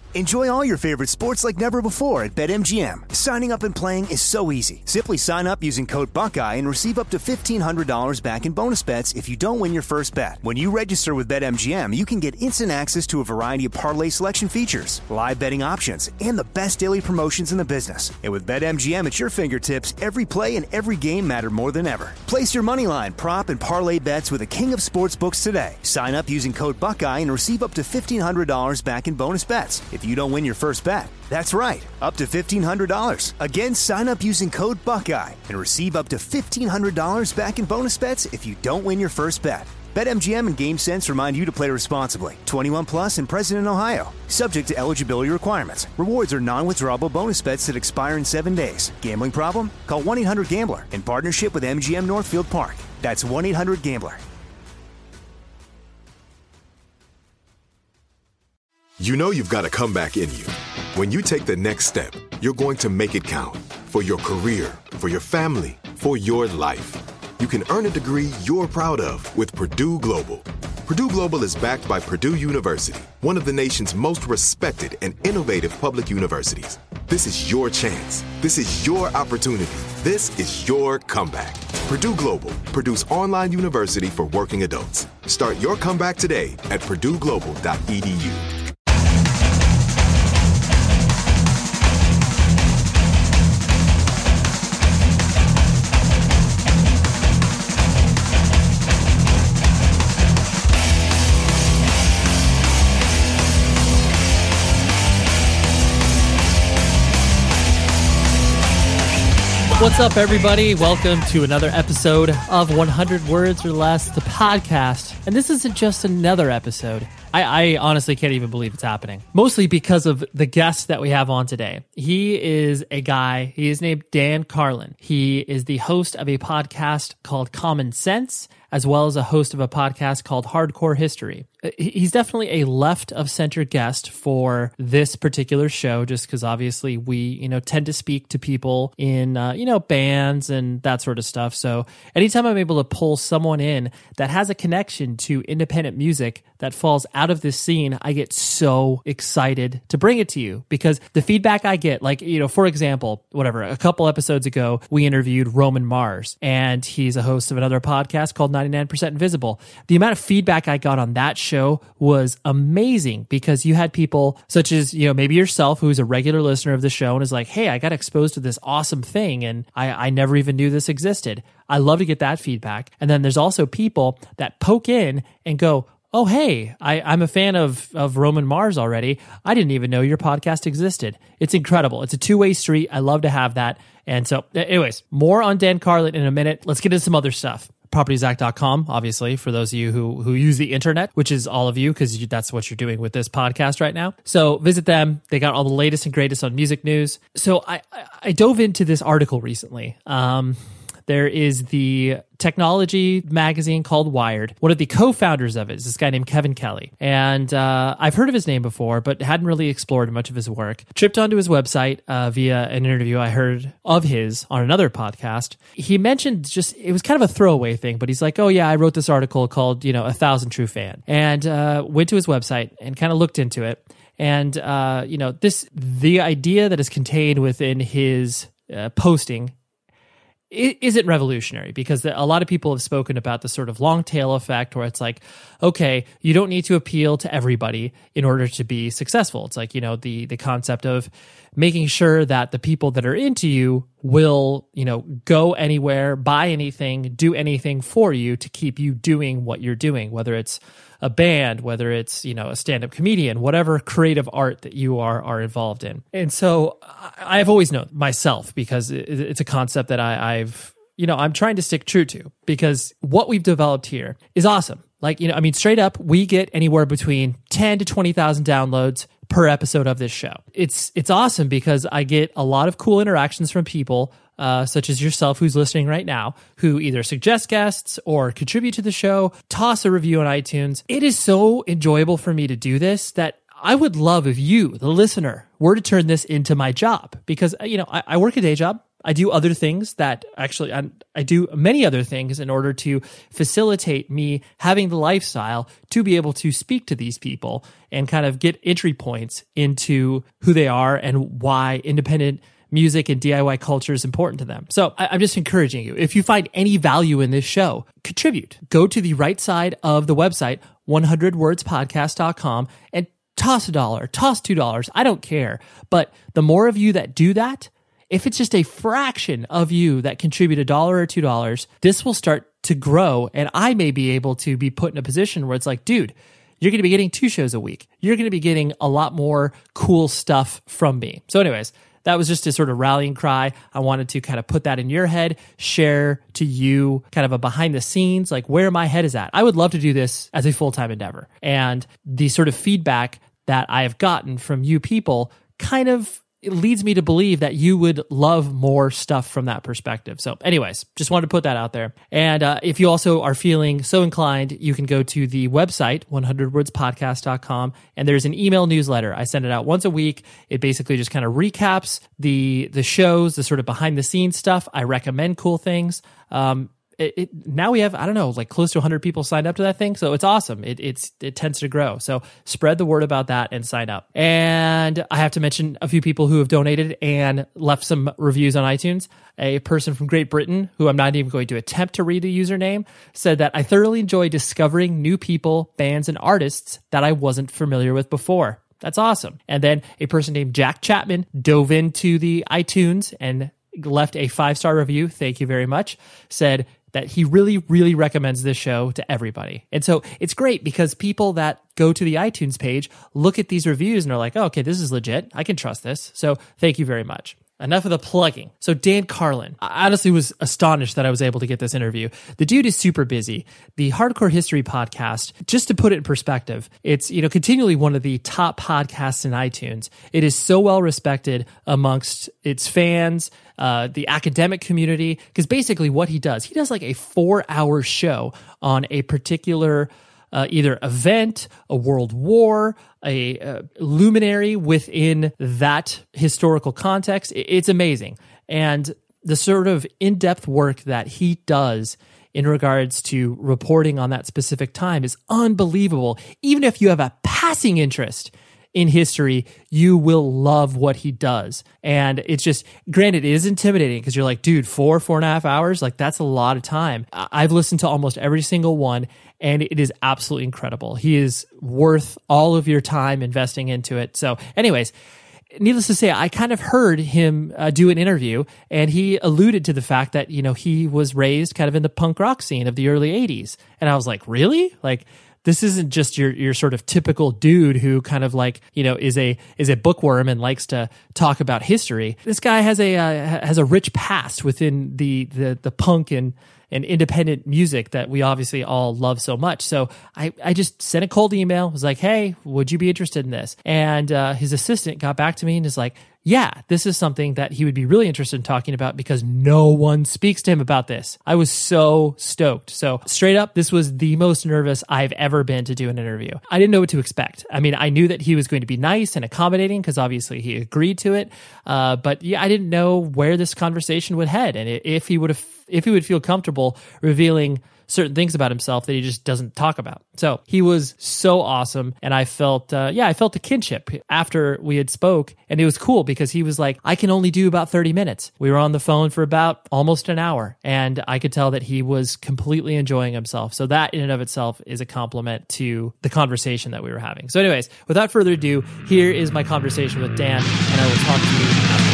Enjoy all your favorite sports like never before at BetMGM. Signing up and playing is so easy. Simply sign up using code Buckeye and receive up to $1,500 back in bonus bets if you don't win your first bet. When you register with BetMGM, you can get instant access to a variety of parlay selection features, live betting options, and the best daily promotions in the business. And with BetMGM at your fingertips, every play and every game matter more than ever. Place your moneyline, prop, and parlay bets with the king of sportsbooks today. Sign up using code Buckeye and receive up to $1,500 back in bonus bets if you don't win your first bet. That's right, up to $1,500. Again, sign up using code Buckeye and receive up to $1,500 back in bonus bets if you don't win your first bet. BetMGM and GameSense remind you to play responsibly. 21 plus and present in Ohio. Subject to eligibility requirements. Rewards are non-withdrawable bonus bets that expire in 7 days. Gambling problem? Call 1-800-GAMBLER in partnership with MGM Northfield Park. That's 1-800-GAMBLER. You know you've got a comeback in you. When you take the next step, you're going to make it count. For your career, for your family, for your life. You can earn a degree you're proud of with Purdue Global. Purdue Global is backed by Purdue University, one of the nation's most respected and innovative public universities. This is your chance. This is your opportunity. This is your comeback. Purdue Global, Purdue's online university for working adults. Start your comeback today at purdueglobal.edu. What's up, everybody? Welcome to another episode of 100 Words or Less, the podcast. And this isn't just another episode. I honestly can't even believe it's happening. Mostly because of the guest that we have on today. He is a guy, he is named Dan Carlin. He is the host of a podcast called Common Sense, as well as a host of a podcast called Hardcore History. He's definitely a left-of-center guest for this particular show, just because obviously we, tend to speak to people in, bands and that sort of stuff. So anytime I'm able to pull someone in that has a connection to independent music that falls out of this scene, I get so excited to bring it to you, because the feedback I get, for example, a couple episodes ago, we interviewed Roman Mars, and he's a host of another podcast called 99% Invisible. The amount of feedback I got on that show was amazing, because you had people such as, maybe yourself, who's a regular listener of the show and is like, hey, I got exposed to this awesome thing and I never even knew this existed. I love to get that feedback. And then there's also people that poke in and go, oh, hey, I'm a fan of Roman Mars already. I didn't even know your podcast existed. It's incredible. It's a two-way street. I love to have that. And so anyways, more on Dan Carlin in a minute. Let's get into some other stuff. PropertyZack.com, obviously, for those of you who use the internet, which is all of you, because that's what you're doing with this podcast right now. So visit them. They got all the latest and greatest on music news. So I dove into this article recently. There is the technology magazine called Wired. One of the co-founders of it is this guy named Kevin Kelly. And I've heard of his name before, but hadn't really explored much of his work. Tripped onto his website via an interview I heard of his on another podcast. He mentioned it was kind of a throwaway thing, but he's like, oh yeah, I wrote this article called, 1,000 True Fan. And went to his website and kind of looked into it. And, the idea that is contained within his posting, it isn't revolutionary, because a lot of people have spoken about the sort of long tail effect where it's like, okay, you don't need to appeal to everybody in order to be successful. It's like, the concept of making sure that the people that are into you will, go anywhere, buy anything, do anything for you to keep you doing what you're doing, whether it's a band, whether it's, a stand-up comedian, whatever creative art that you are involved in. And so I've always known myself, because it's a concept that I'm trying to stick true to, because what we've developed here is awesome. Straight up, we get anywhere between 10 to 20,000 downloads per episode of this show. It's awesome, because I get a lot of cool interactions from people, such as yourself who's listening right now, who either suggest guests or contribute to the show, toss a review on iTunes. It is so enjoyable for me to do this that I would love if you, the listener, were to turn this into my job, because, I work a day job. I do other things that actually, I do many other things in order to facilitate me having the lifestyle to be able to speak to these people and kind of get entry points into who they are and why independent music and DIY culture is important to them. So I'm just encouraging you, if you find any value in this show, contribute. Go to the right side of the website, 100wordspodcast.com, and toss $1, toss $2. I don't care. But the more of you that do that, if it's just a fraction of you that contribute $1 or $2, this will start to grow. And I may be able to be put in a position where it's like, dude, you're going to be getting 2 shows a week. You're going to be getting a lot more cool stuff from me. So anyways, that was just a sort of rallying cry. I wanted to kind of put that in your head, share to you kind of a behind the scenes, like where my head is at. I would love to do this as a full-time endeavor. And the sort of feedback that I have gotten from you people kind of leads me to believe that you would love more stuff from that perspective. So anyways, just wanted to put that out there. And if you also are feeling so inclined, you can go to the website, 100wordspodcast.com, and there's an email newsletter. I send it out once a week. It basically just kind of recaps the shows, the sort of behind the scenes stuff. I recommend cool things. Now we have, I don't know, like close to 100 people signed up to that thing. So it's awesome. It tends to grow. So spread the word about that and sign up. And I have to mention a few people who have donated and left some reviews on iTunes. A person from Great Britain, who I'm not even going to attempt to read the username, said that I thoroughly enjoy discovering new people, bands, and artists that I wasn't familiar with before. That's awesome. And then a person named Jack Chapman dove into the iTunes and left a 5-star review. Thank you very much. Said that he really, really recommends this show to everybody. And so it's great because people that go to the iTunes page look at these reviews and are like, oh, okay, this is legit. I can trust this. So thank you very much. Enough of the plugging. So Dan Carlin, I honestly was astonished that I was able to get this interview. The dude is super busy. The Hardcore History podcast, just to put it in perspective, it's, continually one of the top podcasts in iTunes. It is so well respected amongst its fans, the academic community, because basically what he does like a 4-hour show on a particular either event, a world war, a luminary within that historical context. It's amazing. And the sort of in-depth work that he does in regards to reporting on that specific time is unbelievable. Even if you have a passing interest in history, you will love what he does. And it's just, granted, it is intimidating because you're like, dude, 4.5 hours, like that's a lot of time. I've listened to almost every single one, and it is absolutely incredible. He is worth all of your time investing into it. So anyways, needless to say, I kind of heard him do an interview, and he alluded to the fact that, he was raised kind of in the punk rock scene of the early 80s. And I was like, really? Like, this isn't just your sort of typical dude who kind of like, is a bookworm and likes to talk about history. This guy has a rich past within the punk and independent music that we obviously all love so much. So I just sent a cold email, was like, hey, would you be interested in this? And his assistant got back to me and is like, yeah, this is something that he would be really interested in talking about because no one speaks to him about this. I was so stoked. So straight up, this was the most nervous I've ever been to do an interview. I didn't know what to expect. I mean, I knew that he was going to be nice and accommodating because obviously he agreed to it. But yeah, I didn't know where this conversation would head and if he would feel comfortable revealing certain things about himself that he just doesn't talk about. So he was so awesome. And I felt a kinship after we had spoke. And it was cool because he was like, I can only do about 30 minutes. We were on the phone for about almost an hour. And I could tell that he was completely enjoying himself. So that in and of itself is a compliment to the conversation that we were having. So anyways, without further ado, here is my conversation with Dan. And I will talk to you after.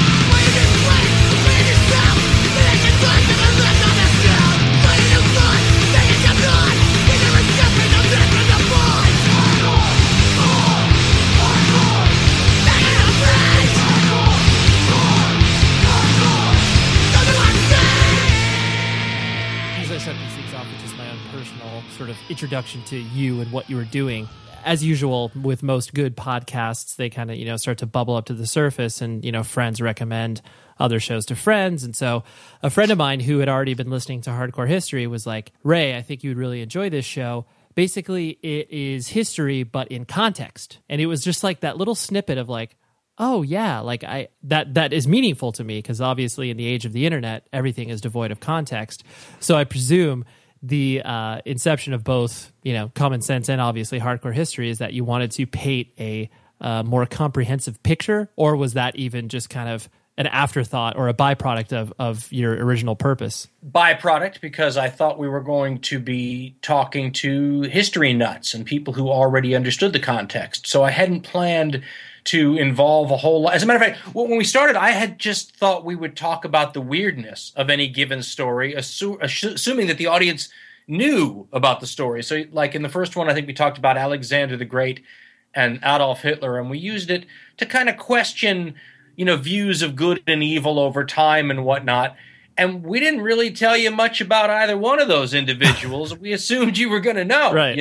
Sort of introduction to you and what you were doing. As usual with most good podcasts, they kind of, start to bubble up to the surface and, friends recommend other shows to friends. And so a friend of mine who had already been listening to Hardcore History was like, Ray, I think you would really enjoy this show. Basically, it is history, but in context. And it was just like that little snippet of like, oh yeah, like that is meaningful to me because obviously in the age of the internet, everything is devoid of context. So I presume the inception of both, Common Sense and obviously Hardcore History is that you wanted to paint a more comprehensive picture, or was that even just kind of an afterthought or a byproduct of your original purpose? Byproduct, because I thought we were going to be talking to history nuts and people who already understood the context. So I hadn't planned to involve a whole lot. As a matter of fact, when we started, I had just thought we would talk about the weirdness of any given story, assuming that the audience knew about the story. So like in the first one, I think we talked about Alexander the Great and Adolf Hitler, and we used it to kind of question, views of good and evil over time and whatnot. And we didn't really tell you much about either one of those individuals. We assumed you were going to know, right.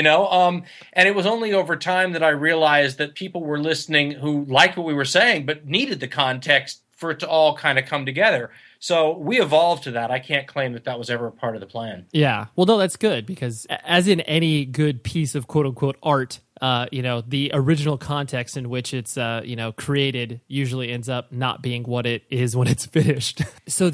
And it was only over time that I realized that people were listening who liked what we were saying, but needed the context for it to all kind of come together. So we evolved to that. I can't claim that was ever a part of the plan. Yeah. Well, no, that's good because as in any good piece of quote unquote art, the original context in which it's, created usually ends up not being what it is when it's finished. So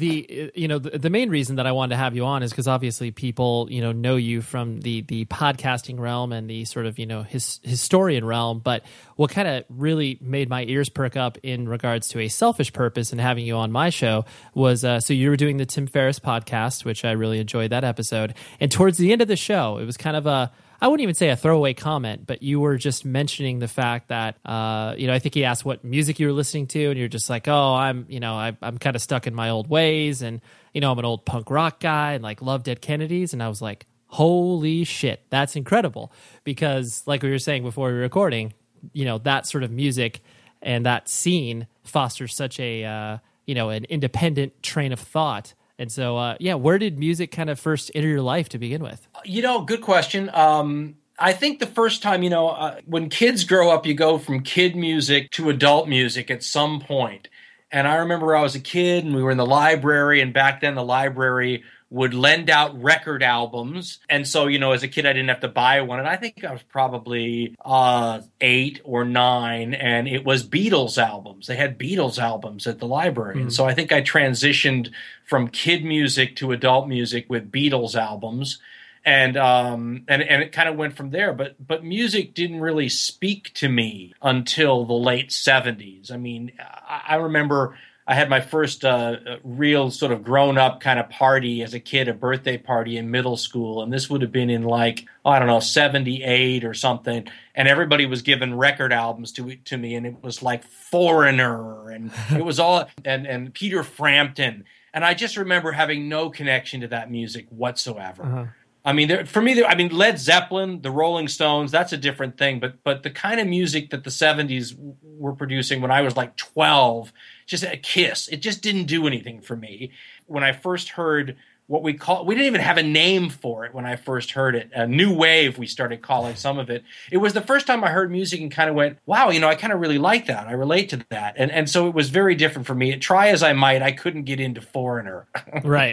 the main reason that I wanted to have you on is because obviously people, know you from the podcasting realm and the sort of, historian realm. But what kind of really made my ears perk up in regards to a selfish purpose and having you on my show was, so you were doing the Tim Ferriss podcast, which I really enjoyed that episode. And towards the end of the show, it was kind of I wouldn't even say a throwaway comment, but you were just mentioning the fact that, I think he asked what music you were listening to, and you're just like, oh, I'm kind of stuck in my old ways, and, I'm an old punk rock guy, and like love Dead Kennedys, and I was like, holy shit, that's incredible, because like we were saying before we were recording, that sort of music and that scene fosters such a, an independent train of thought. And so, where did music kind of first enter your life to begin with? Good question. I think the first time, when kids grow up, you go from kid music to adult music at some point. And I remember I was a kid and we were in the library, and back then the library would lend out record albums. And so, as a kid, I didn't have to buy one. And I think I was probably 8 or 9, and it was Beatles albums. They had Beatles albums at the library. Mm-hmm. And so I think I transitioned from kid music to adult music with Beatles albums. And it kind of went from there. But music didn't really speak to me until the late 70s. I mean, I remember I had my first real sort of grown-up kind of party as a kid, a birthday party in middle school, and this would have been in 78 or something, and everybody was giving record albums to me, and it was like Foreigner, and it was all, and Peter Frampton, and I just remember having no connection to that music whatsoever. Uh-huh. I mean, for me, Led Zeppelin, the Rolling Stones, that's a different thing. But the kind of music that the 70s were producing when I was like 12, just a Kiss, it just didn't do anything for me. When I first heard we didn't even have a name for it when I first heard it. New wave, we started calling some of it. It was the first time I heard music and kind of went, wow, I kind of really like that. I relate to that. And so it was very different for me. Try as I might, I couldn't get into Foreigner. Right.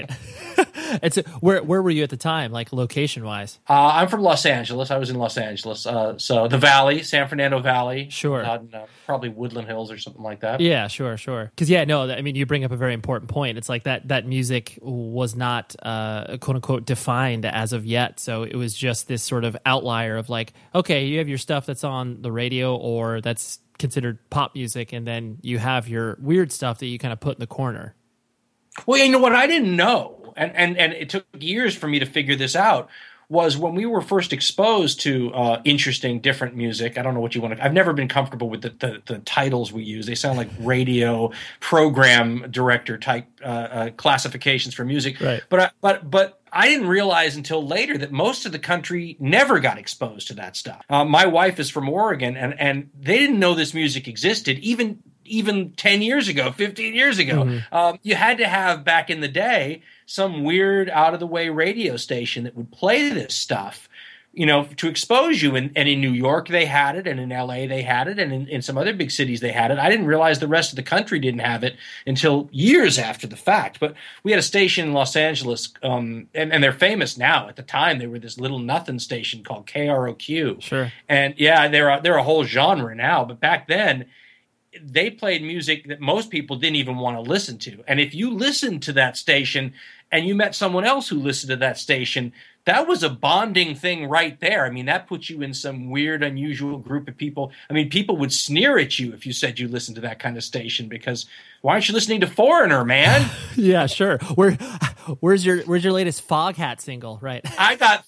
And so where were you at the time, like location-wise? I'm from Los Angeles. I was in Los Angeles. So the Valley, San Fernando Valley. Sure. Probably Woodland Hills or something like that. Yeah, sure. Because, you bring up a very important point. It's like that music was not, quote-unquote, defined as of yet. So it was just this sort of outlier of like, okay, you have your stuff that's on the radio or that's considered pop music, and then you have your weird stuff that you kind of put in the corner. Well, what I didn't know, and it took years for me to figure this out, was when we were first exposed to interesting, different music. I don't know what you want to. I've never been comfortable with the titles we use. They sound like radio program director type classifications for music. Right. But I didn't realize until later that most of the country never got exposed to that stuff. My wife is from Oregon, and they didn't know this music existed even 10 years ago, 15 years ago. Mm-hmm. You had to have, back in the day, some weird out-of-the-way radio station that would play this stuff, to expose you. And in New York, they had it, and in L.A., they had it, and in some other big cities, they had it. I didn't realize the rest of the country didn't have it until years after the fact. But we had a station in Los Angeles, and they're famous now. At the time, they were this little nothing station called KROQ. Sure. And, yeah, they're a whole genre now. But back then, they played music that most people didn't even want to listen to. And if you listened to that station and you met someone else who listened to that station, that was a bonding thing right there. I mean, that puts you in some weird, unusual group of people. I mean, people would sneer at you if you said you listened to that kind of station because why aren't you listening to Foreigner, man? Yeah, sure. Where's your latest Foghat single? Right. I got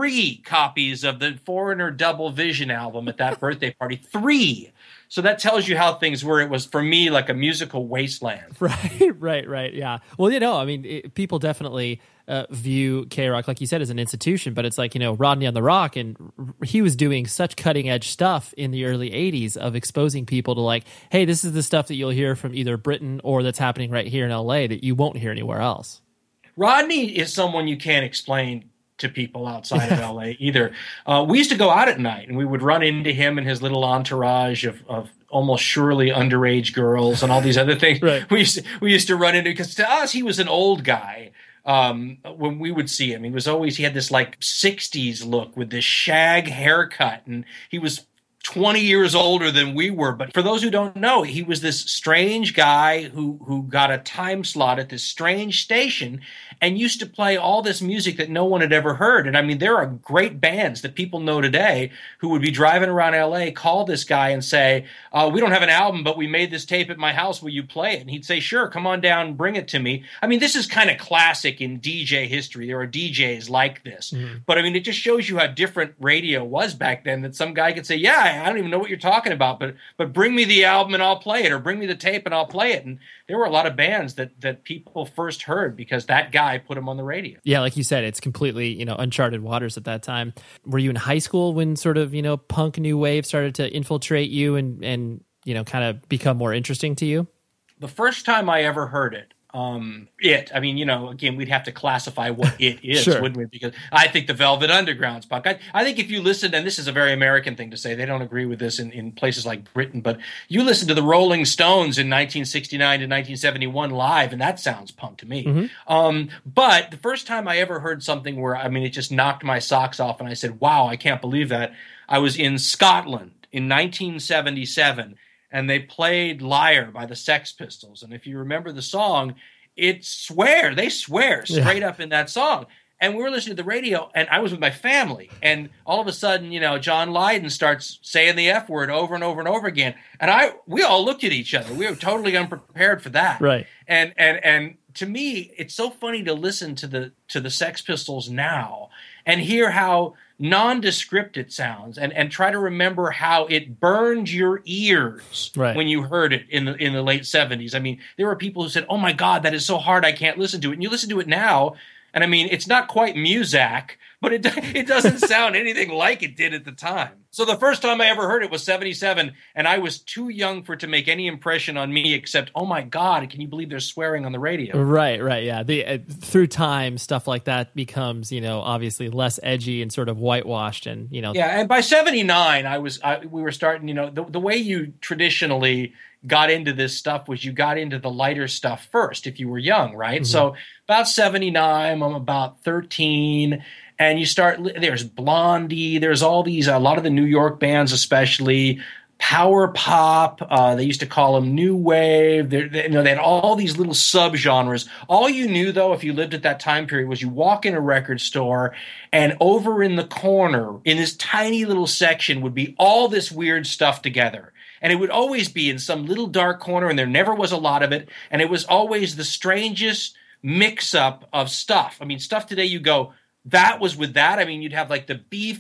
3 copies of the Foreigner Double Vision album at that birthday party. 3. So that tells you how things were. It was, for me, like a musical wasteland. Right. Yeah. Well, I mean, people definitely view K-Rock, like you said, as an institution, but it's like, Rodney on the Rock, and he was doing such cutting-edge stuff in the early 80s of exposing people to like, hey, this is the stuff that you'll hear from either Britain or that's happening right here in LA that you won't hear anywhere else. Rodney is someone you can't explain to people outside of LA either. We used to go out at night and we would run into him and his little entourage of almost surely underage girls and all these other things. Right. We used to run into, because to us he was an old guy. When we would see him, he had this like 60s look with this shag haircut, and he was 20 years older than we were. But for those who don't know, he was this strange guy who got a time slot at this strange station and used to play all this music that no one had ever heard. And I mean, there are great bands that people know today who would be driving around LA, call this guy and say, we don't have an album, but we made this tape at my house. Will you play it? And he'd say, sure, come on down and bring it to me. I mean, this is kind of classic in DJ history. There are DJs like this. Mm-hmm. But I mean, it just shows you how different radio was back then, that some guy could say, yeah, I don't even know what you're talking about, but bring me the album and I'll play it, or bring me the tape and I'll play it. And there were a lot of bands that people first heard because that guy put them on the radio. Yeah, like you said, it's completely, uncharted waters at that time. Were you in high school when sort of, punk new wave started to infiltrate you and kind of become more interesting to you? The first time I ever heard it, again, we'd have to classify what it is, sure, wouldn't we? Because I think the Velvet Underground's punk. I think if you listen, and this is a very American thing to say, they don't agree with this in places like Britain, but you listen to the Rolling Stones in 1969 to 1971 live, and that sounds punk to me. Mm-hmm. But the first time I ever heard something where, it just knocked my socks off, and I said, wow, I can't believe that. I was in Scotland in 1977, and they played Liar by the Sex Pistols. And if you remember the song, they swear straight up in that song. And we were listening to the radio, and I was with my family. And all of a sudden, John Lydon starts saying the F word over and over and over again. And we all looked at each other. We were totally unprepared for that. Right. And to me, it's so funny to listen to the Sex Pistols now and hear how nondescript it sounds, and try to remember how it burned your ears, right, when you heard it in the late 70s. I mean, there were people who said, oh my God, that is so hard, I can't listen to it. And you listen to it now, and I mean, it's not quite Muzak, but it doesn't sound anything like it did at the time. So the first time I ever heard it was 77, and I was too young for it to make any impression on me except, oh my God, can you believe they're swearing on the radio? Right, yeah. Through time, stuff like that becomes, obviously less edgy and sort of whitewashed, and Yeah, and by 79, we were starting, the way you traditionally got into this stuff was you got into the lighter stuff first if you were young, right? Mm-hmm. So about 79, I'm about 13. And you start, there's Blondie, there's all these, a lot of the New York bands especially, power pop, they used to call them new wave, they had all these little subgenres. All you knew, though, if you lived at that time period, was you walk in a record store, and over in the corner, in this tiny little section, would be all this weird stuff together. And it would always be in some little dark corner, and there never was a lot of it, and it was always the strangest mix-up of stuff. I mean, stuff today you go, that was with that. I mean, you'd have like the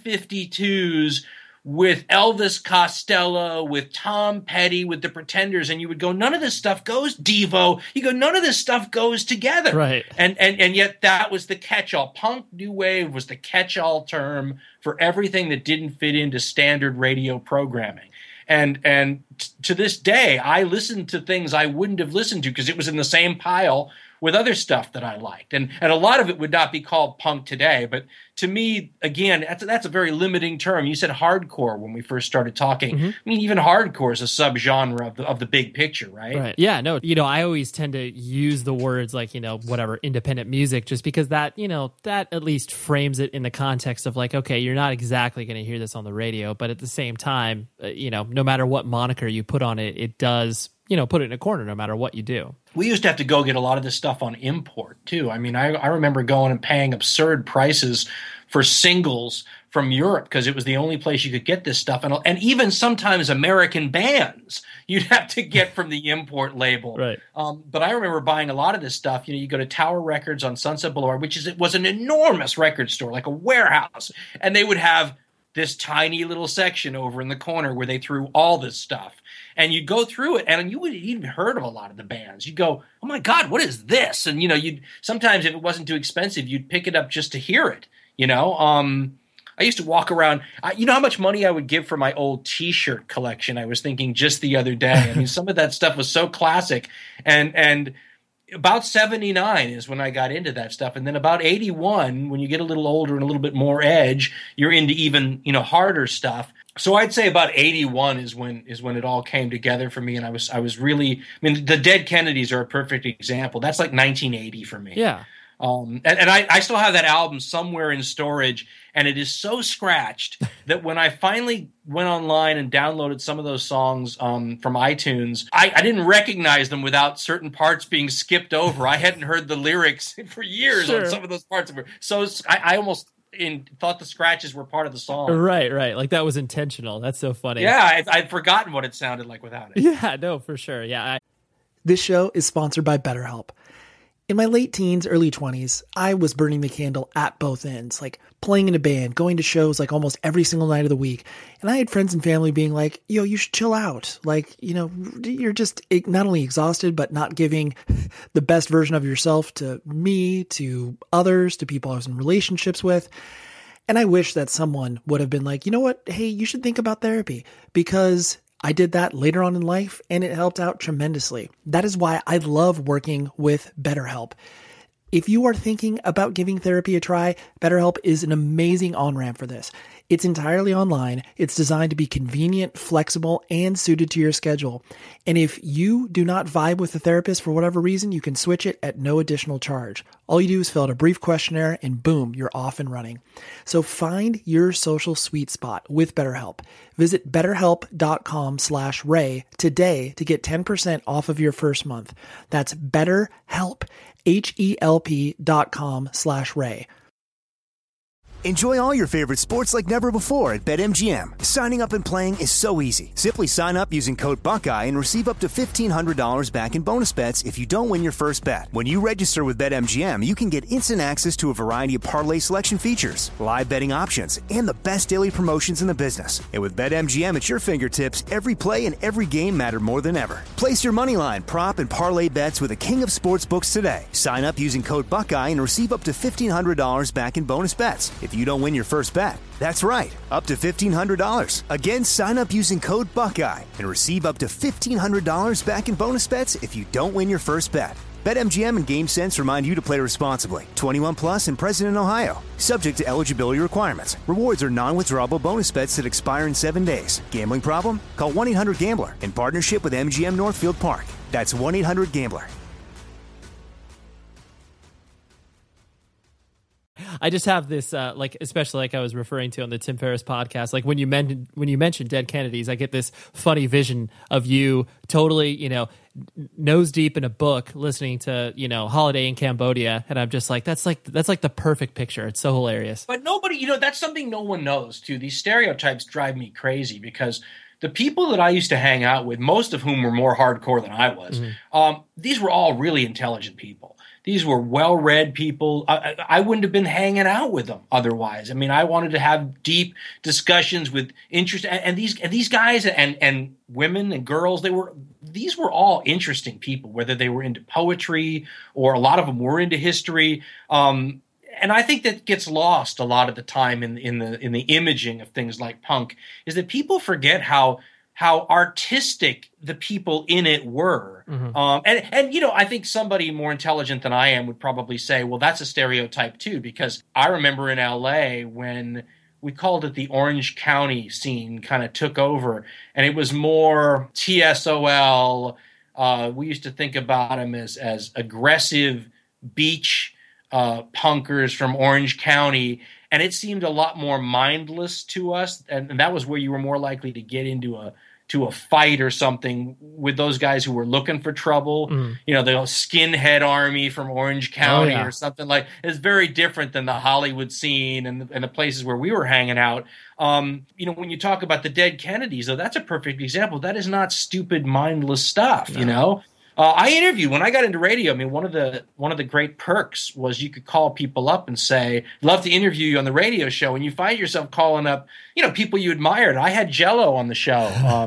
B-52s with Elvis Costello, with Tom Petty, with the Pretenders, and you would go, none of this stuff goes, Devo. You go, none of this stuff goes together. Right. And yet that was the catch-all. Punk new wave was the catch-all term for everything that didn't fit into standard radio programming. And to this day, I listen to things I wouldn't have listened to because it was in the same pile with other stuff that I liked. And a lot of it would not be called punk today. But to me, again, that's a very limiting term. You said hardcore when we first started talking. Mm-hmm. I mean, even hardcore is a subgenre of the big picture, right? Right. Yeah, no, I always tend to use the words like, whatever, independent music, just because that, that at least frames it in the context of like, okay, you're not exactly going to hear this on the radio, but at the same time, no matter what moniker you put on it, it does, put it in a corner no matter what you do. We used to have to go get a lot of this stuff on import too. I mean, I remember going and paying absurd prices for singles from Europe because it was the only place you could get this stuff. And even sometimes American bands you'd have to get from the import label. Right. But I remember buying a lot of this stuff. You go to Tower Records on Sunset Boulevard, it was an enormous record store, like a warehouse. And they would have this tiny little section over in the corner where they threw all this stuff. And you'd go through it, and you would even heard of a lot of the bands. You'd go, oh my God, what is this? And, you'd sometimes, if it wasn't too expensive, you'd pick it up just to hear it, I used to walk around. You know how much money I would give for my old T-shirt collection? I was thinking just the other day. I mean, some of that stuff was so classic. And about 79 is when I got into that stuff. And then about 81, when you get a little older and a little bit more edge, you're into even, harder stuff. So I'd say about 81 is when it all came together for me. And I was really, the Dead Kennedys are a perfect example. That's like 1980 for me. Yeah. And I still have that album somewhere in storage, and it is so scratched that when I finally went online and downloaded some of those songs from iTunes, I didn't recognize them without certain parts being skipped over. I hadn't heard the lyrics for years on some of those parts of it. So I almost thought the scratches were part of the song. Right. Like that was intentional. That's so funny. Yeah, I'd forgotten what it sounded like without it. Yeah, no, for sure. Yeah. This show is sponsored by BetterHelp. In my late teens, early 20s, I was burning the candle at both ends, like playing in a band, going to shows like almost every single night of the week. And I had friends and family being like, yo, you should chill out. Like, you're just not only exhausted, but not giving the best version of yourself to me, to others, to people I was in relationships with. And I wish that someone would have been like, you know what? Hey, you should think about therapy, because I did that later on in life and it helped out tremendously. That is why I love working with BetterHelp. If you are thinking about giving therapy a try, BetterHelp is an amazing on-ramp for this. It's entirely online. It's designed to be convenient, flexible, and suited to your schedule. And if you do not vibe with the therapist for whatever reason, you can switch it at no additional charge. All you do is fill out a brief questionnaire and boom, you're off and running. So find your social sweet spot with BetterHelp. Visit betterhelp.com/Ray today to get 10% off of your first month. That's BetterHelp, HELP.com/Ray. Enjoy all your favorite sports like never before at BetMGM. Signing up and playing is so easy. Simply sign up using code Buckeye and receive up to $1,500 back in bonus bets if you don't win your first bet. When you register with BetMGM, you can get instant access to a variety of parlay selection features, live betting options, and the best daily promotions in the business. And with BetMGM at your fingertips, every play and every game matter more than ever. Place your moneyline, prop, and parlay bets with the king of sportsbooks today. Sign up using code Buckeye and receive up to $1,500 back in bonus bets if you don't win your first bet. That's right, up to $1,500. Again, sign up using code Buckeye and receive up to $1,500 back in bonus bets if you don't win your first bet. BetMGM and GameSense remind you to play responsibly. 21 plus and present in Ohio. Subject to eligibility requirements. Rewards are non-withdrawable bonus bets that expire in 7 days. Gambling problem? Call 1-800-GAMBLER in partnership with MGM Northfield Park. That's 1-800-GAMBLER. I just have this, especially like I was referring to on the Tim Ferriss podcast, like when you mentioned Dead Kennedys, I get this funny vision of you totally, nose deep in a book, listening to, Holiday in Cambodia, and I'm just like, that's like the perfect picture. It's so hilarious. But nobody, that's something no one knows too. These stereotypes drive me crazy because the people that I used to hang out with, most of whom were more hardcore than I was, these were all really intelligent people. These were well-read people. I wouldn't have been hanging out with them otherwise. I mean, I wanted to have deep discussions with interest, and these guys and women and girls, these were all interesting people, whether they were into poetry or a lot of them were into history. And I think that gets lost a lot of the time in the imaging of things like punk, is that people forget how artistic the people in it were. And I think somebody more intelligent than I am would probably say, well, that's a stereotype too, because I remember in LA when we called it the Orange County scene kind of took over, and it was more TSOL. We used to think about them as aggressive beach punkers from Orange County, and it seemed a lot more mindless to us, and that was where you were more likely to get into a to a fight or something with those guys who were looking for trouble. You know, the skinhead army from Orange County or something like. It's very different than the Hollywood scene and the places where we were hanging out. You know, when you talk about the dead Kennedys, though, that's a perfect example. That is not stupid, mindless stuff. You know. I interviewed when I got into radio. I mean, one of the great perks was you could call people up and say, "Love to interview you on the radio show," and you find yourself calling up, you know, people you admired. I had Jello on the show,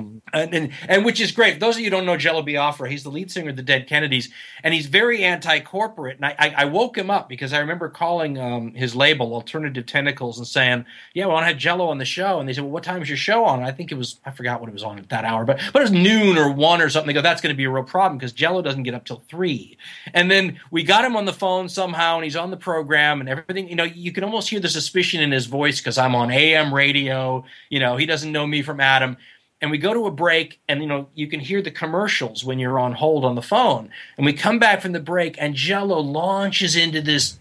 and which is great. For those of you who don't know Jello Biafra, he's the lead singer of the Dead Kennedys, and he's very anti-corporate. And I woke him up because I remember calling his label, Alternative Tentacles, and saying, "Yeah, well, I had Jello on the show," and they said, "Well, what time is your show on?" And I think it was, I forgot what it was on at that hour, but it was noon or 1 or something. They go, "That's going to be a real problem because Jello doesn't get up till 3. And then we got him on the phone somehow, and he's on the program and everything. You know, you can almost hear the suspicion in his voice because I'm on AM radio. You know, he doesn't know me from Adam. And we go to a break, and, you know, you can hear the commercials when you're on hold on the phone. And we come back from the break, and Jello launches into this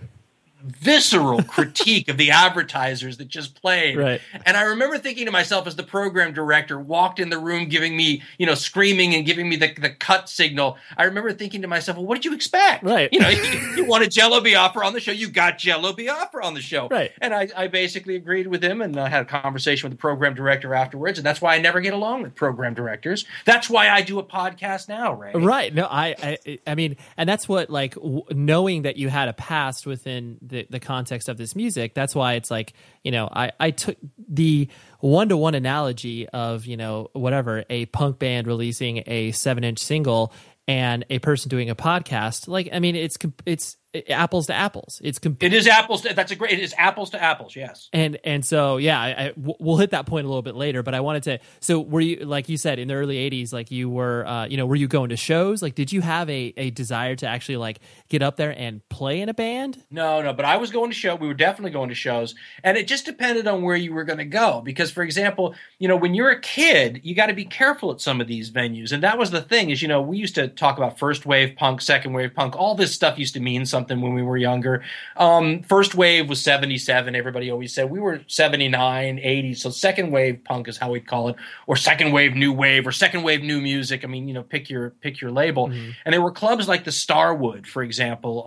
visceral critique of the advertisers that just played. Right. And I remember thinking to myself, as the program director walked in the room giving me, you know, screaming and giving me the cut signal, I remember thinking to myself, well, what did you expect? Right. You know, you wanted Jello Biafra on the show, you got Jello Biafra on the show. Right. And I basically agreed with him, and I had a conversation with the program director afterwards, and that's why I never get along with program directors. That's why I do a podcast now, Ray. Right. No, I mean, and that's what, like, knowing that you had a past within the context of this music, that's why it's like, you know, I took the one-to-one analogy of, you know, whatever, a punk band releasing a 7-inch single and a person doing a podcast. Like, I mean, it's apples to apples. It is apples. It is apples to apples. Yes. And so, yeah, we'll hit that point a little bit later, but I wanted to, so were you, like you said, in the early 80s, like you were, you know, were you going to shows? Like, did you have a desire to actually like get up there and play in a band? No, but I was going to shows. We were definitely going to shows, and it just depended on where you were going to go. Because, for example, you know, when you're a kid, you got to be careful at some of these venues. And that was the thing, is, you know, we used to talk about first wave punk, second wave punk, all this stuff used to mean something when we were younger. First wave was 77. Everybody always said we were 79, 80. So second wave punk is how we'd call it, or second wave new wave, or second wave new music. I mean, you know, pick your label. Mm-hmm. And there were clubs like the Starwood, for example,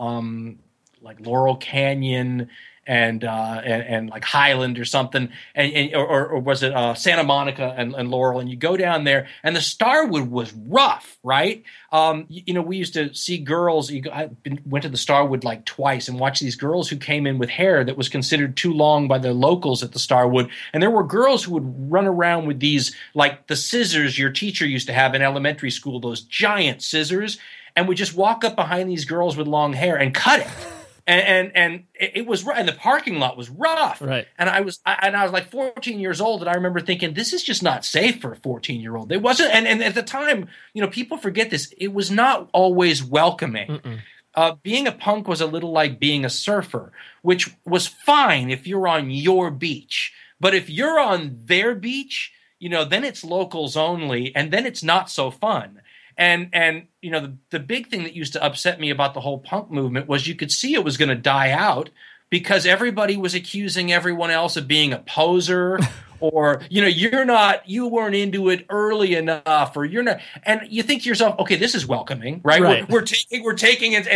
like Laurel Canyon and like Highland or something, or was it Santa Monica and Laurel, and you go down there, and the Starwood was rough, right? You know, we used to see girls. I went to the Starwood like twice and watched these girls who came in with hair that was considered too long by the locals at the Starwood, and there were girls who would run around with these, like the scissors your teacher used to have in elementary school, those giant scissors, and would just walk up behind these girls with long hair and cut it. And it was, and the parking lot was rough. Right. And I was like 14 years old, and I remember thinking, this is just not safe for a 14-year-old. It wasn't, and at the time, you know, people forget this. It was not always welcoming. Being a punk was a little like being a surfer, which was fine if you're on your beach, but if you're on their beach, you know, then it's locals only, and then it's not so fun. And you know, the big thing that used to upset me about the whole punk movement was you could see it was going to die out because everybody was accusing everyone else of being a poser, or, you know, you weren't into it early enough, or you're not, and you think to yourself, okay, this is welcoming, right? We're taking it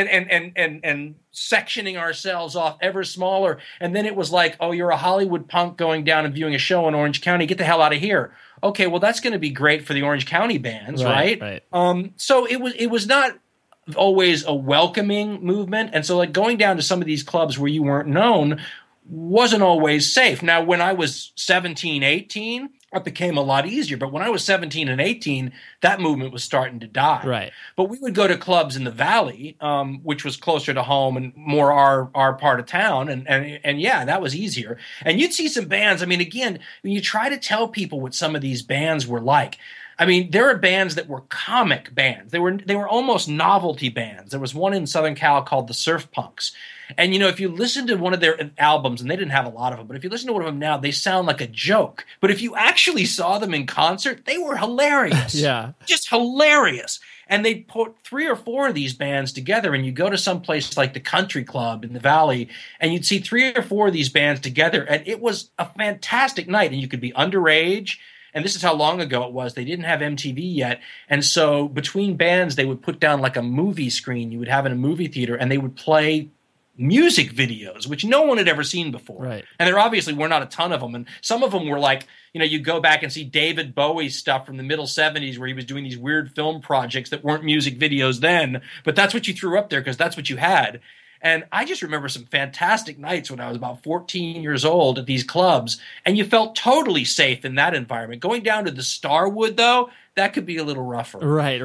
and sectioning ourselves off ever smaller, and then it was like, oh, you're a Hollywood punk going down and viewing a show in Orange County, get the hell out of here. Okay, well, that's going to be great for the Orange County bands, right? So it was not always a welcoming movement, and so like going down to some of these clubs where you weren't known wasn't always safe. Now, when I was 17, 18, it became a lot easier, but when I was 17 and 18, that movement was starting to die. Right. But we would go to clubs in the Valley, which was closer to home and more our part of town, and yeah, that was easier. And you'd see some bands. I mean, again, when you try to tell people what some of these bands were like, I mean, there are bands that were comic bands. They were almost novelty bands. There was one in Southern Cal called the Surf Punks. And, you know, if you listen to one of their albums, and they didn't have a lot of them, but if you listen to one of them now, they sound like a joke. But if you actually saw them in concert, they were hilarious. Yeah. Just hilarious. And they'd put 3 or 4 of these bands together, and you go to some place like the Country Club in the Valley, and you'd see 3 or 4 of these bands together, and it was a fantastic night. And you could be underage, and this is how long ago it was. They didn't have MTV yet. And so between bands, they would put down like a movie screen you would have in a movie theater, and they would play music videos, which no one had ever seen before. Right. And there obviously were not a ton of them. And some of them were like, you go back and see David Bowie's stuff from the middle 70s where he was doing these weird film projects that weren't music videos then, but that's what you threw up there because that's what you had. And I just remember some fantastic nights when I was about 14 years old at these clubs, and you felt totally safe in that environment. Going down to the Starwood, though, that could be a little rougher. Right.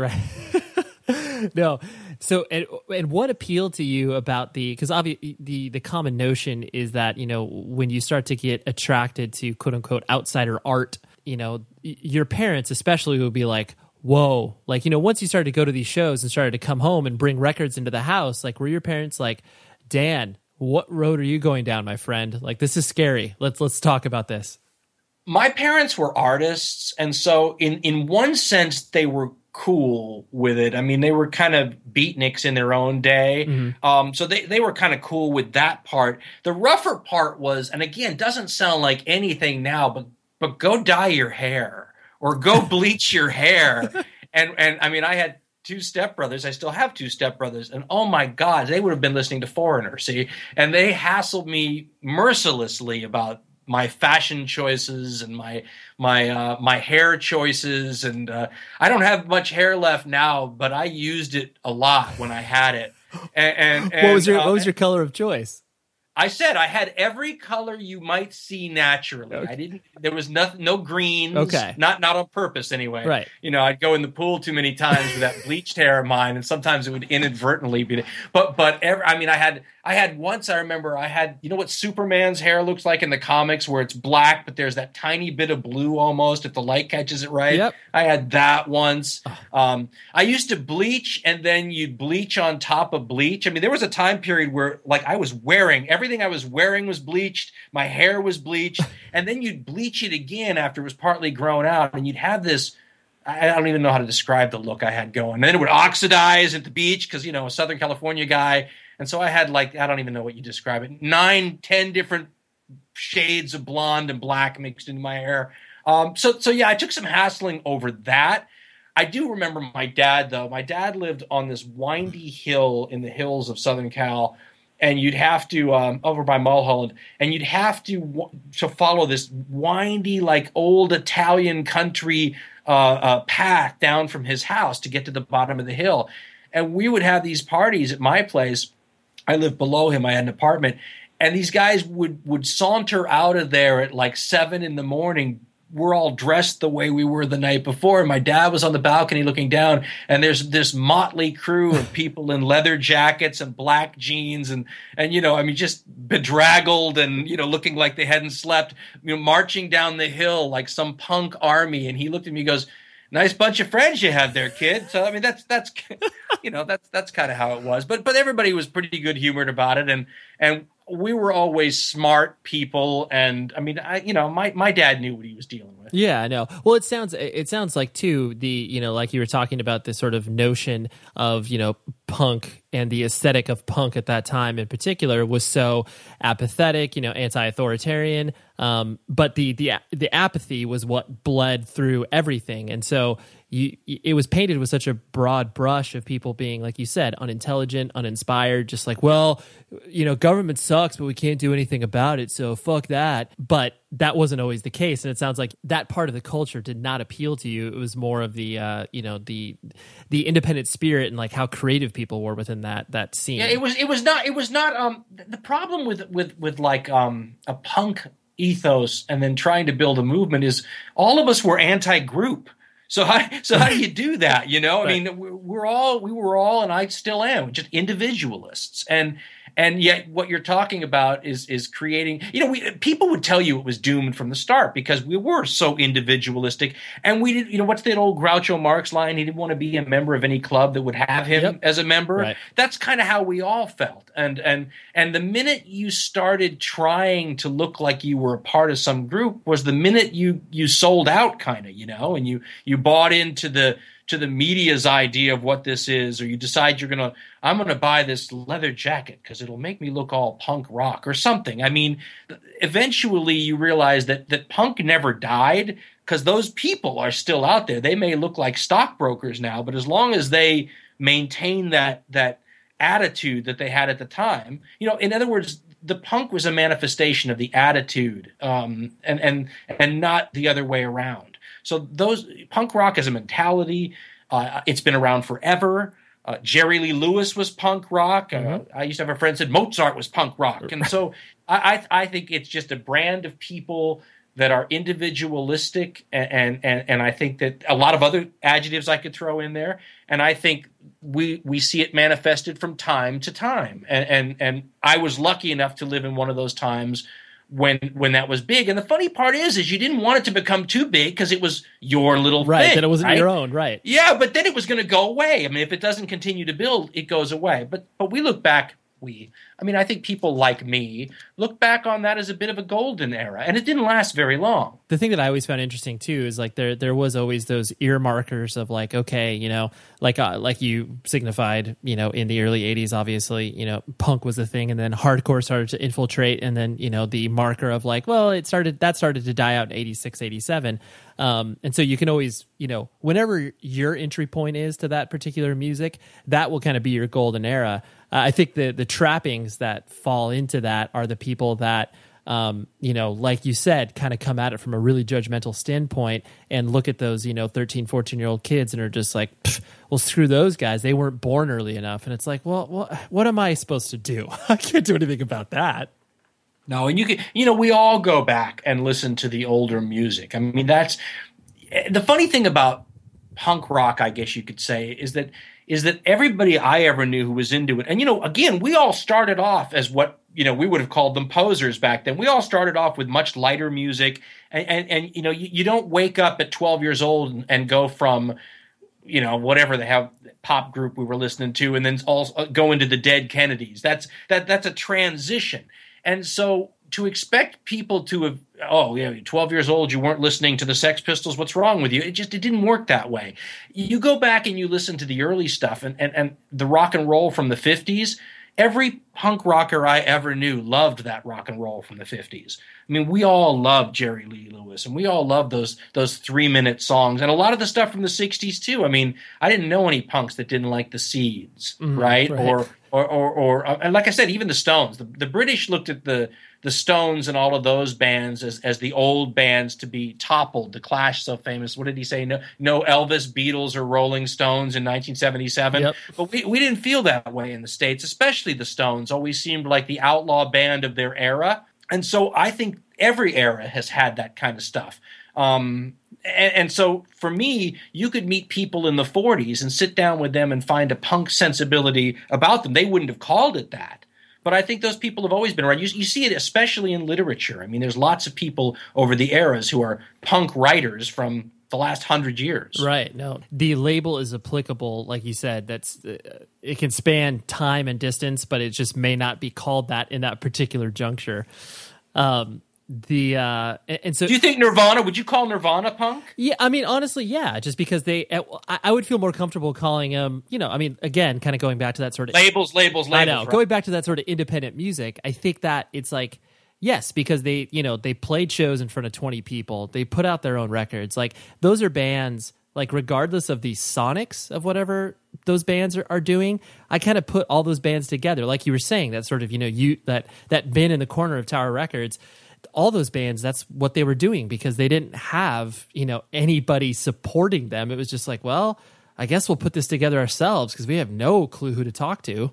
No. So, and what appealed to you about because obviously the common notion is that, when you start to get attracted to quote unquote outsider art, your parents especially would be like, whoa, like, once you started to go to these shows and started to come home and bring records into the house, like, were your parents like, Dan, what road are you going down, my friend? Like, this is scary. Let's talk about this. My parents were artists. And so in one sense, they were cool with it. I mean, they were kind of beatniks in their own day. Mm-hmm. So they were kind of cool with that part. The rougher part was, and again, doesn't sound like anything now, but go dye your hair or go bleach your hair. And I mean, I had 2 stepbrothers. I still have 2 stepbrothers. And oh my God, they would have been listening to Foreigner, see? And they hassled me mercilessly about my fashion choices and my hair choices. And I don't have much hair left now, but I used it a lot when I had it. And what was your color of choice? I said I had every color you might see naturally. Okay. There was nothing, no greens. Okay. Not on purpose anyway. Right. I'd go in the pool too many times with that bleached hair of mine, and sometimes it would inadvertently be. I had once, I remember I had, what Superman's hair looks like in the comics where it's black, but there's that tiny bit of blue almost if the light catches it right. Yep. I had that once. I used to bleach, and then you'd bleach on top of bleach. I mean, there was a time period where like I was wearing, everything I was wearing was bleached. My hair was bleached. And then you'd bleach it again after it was partly grown out. And you'd have this, I don't even know how to describe the look I had going. And then it would oxidize at the beach because, a Southern California guy. And so I had like, I don't even know what you describe it, 9, 10 different shades of blonde and black mixed into my hair. So yeah, I took some hassling over that. I do remember my dad, though. My dad lived on this windy hill in the hills of Southern Cal, and you'd have to, over by Mulholland, and you'd have to follow this windy, like old Italian country path down from his house to get to the bottom of the hill. And we would have these parties at my place. I lived below him. I had an apartment. And these guys would saunter out of there at like 7 a.m. We're all dressed the way we were the night before. And my dad was on the balcony looking down, and there's this motley crew of people in leather jackets and black jeans and just bedraggled and, looking like they hadn't slept, marching down the hill like some punk army. And he looked at me and goes, "Nice bunch of friends you have there, kid." So, I mean, that's that's kind of how it was. But everybody was pretty good humored about it. And we were always smart people. And I mean, my dad knew what he was dealing with. Yeah, I know. Well, it sounds like too, like you were talking about this sort of notion of, punk and the aesthetic of punk at that time in particular was so apathetic, anti-authoritarian. But the apathy was what bled through everything. And so it was painted with such a broad brush of people being, like you said, unintelligent, uninspired, just like, well, government sucks, but we can't do anything about it. So fuck that. But that wasn't always the case. And it sounds like that part of the culture did not appeal to you. It was more of the independent spirit and like how creative people were within that scene. Yeah, it was not the problem with like a punk ethos and then trying to build a movement is all of us were anti-group. So how do you do that? Right. I mean, we were all, and I still am, just individualists. And yet what you're talking about is creating, people would tell you it was doomed from the start because we were so individualistic. And we did, what's that old Groucho Marx line? He didn't want to be a member of any club that would have him as a member. Right. That's kind of how we all felt. And the minute you started trying to look like you were a part of some group was the minute you sold out kind of, and you bought into the media's idea of what this is, or you decide I'm going to buy this leather jacket because it'll make me look all punk rock or something. I mean, eventually you realize that punk never died. because those people are still out there. They may look like stockbrokers now, but as long as they maintain that attitude that they had at the time, in other words, the punk was a manifestation of the attitude, and not the other way around. So those punk rock is a mentality. It's been around forever. Jerry Lee Lewis was punk rock. I used to have a friend said Mozart was punk rock. And so I think it's just a brand of people that are individualistic, and I think that a lot of other adjectives I could throw in there. And I think we see it manifested from time to time. And I was lucky enough to live in one of those times when that was big. And the funny part is you didn't want it to become too big because it was your little right, thing. That it wasn't right? your own, right? Yeah, but then it was going to go away. I mean, if it doesn't continue to build, it goes away. But we look back, I think people like me look back on that as a bit of a golden era, and it didn't last very long. The thing that I always found interesting too is like there was always those ear markers of like, okay, like you signified, in the early 80s, obviously, punk was the thing, and then hardcore started to infiltrate, and then, the marker of like, well, that started to die out in 86, 87. And so you can always, whenever your entry point is to that particular music, that will kind of be your golden era. I think the trappings that fall into that are the people that, like you said, kind of come at it from a really judgmental standpoint and look at those, 13, 14-year-old kids and are just like, well, screw those guys. They weren't born early enough. And it's like, well, what am I supposed to do? I can't do anything about that. No, and you can, we all go back and listen to the older music. I mean, that's the funny thing about punk rock, I guess you could say, is that everybody I ever knew who was into it, and again, we all started off as what we would have called them posers back then. We all started off with much lighter music, and you don't wake up at 12 years old and go from whatever the hell pop group we were listening to, and then also go into the Dead Kennedys. That's a transition. And so to expect people to have, 12 years old, you weren't listening to the Sex Pistols, what's wrong with you? It didn't work that way. You go back and you listen to the early stuff and the rock and roll from the 50s. Every punk rocker I ever knew loved that rock and roll from the 50s. I mean, we all loved Jerry Lee Lewis, and we all loved those 3-minute songs, and a lot of the stuff from the 60s too. I mean, I didn't know any punks that didn't like the Seeds, right? Or and like I said, even the Stones. The British looked at the Stones and all of those bands as the old bands to be toppled. The Clash, so famous. What did he say? No Elvis, Beatles, or Rolling Stones in 1977. Yep. But we didn't feel that way in the States, especially the Stones. Always seemed like the outlaw band of their era. And so I think every era has had that kind of stuff. And so for me, you could meet people in the 40s and sit down with them and find a punk sensibility about them. They wouldn't have called it that. But I think those people have always been around. You see it especially in literature. I mean, there's lots of people over the eras who are punk writers from the last 100 years. Right. No, the label is applicable, like you said. That's it can span time and distance, but it just may not be called that in that particular juncture. And so, do you think Nirvana? Would you call Nirvana punk? Yeah, I mean, honestly, yeah. Just because I would feel more comfortable calling them. I mean, again, kind of going back to that sort of labels. I know, right? Going back to that sort of independent music. I think that it's like. Yes, because they played shows in front of 20 people. They put out their own records. Like those are bands, like regardless of the sonics of whatever those bands are doing, I kind of put all those bands together. Like you were saying, that sort of, that bin in the corner of Tower Records, all those bands, that's what they were doing because they didn't have, anybody supporting them. It was just like, well, I guess we'll put this together ourselves because we have no clue who to talk to.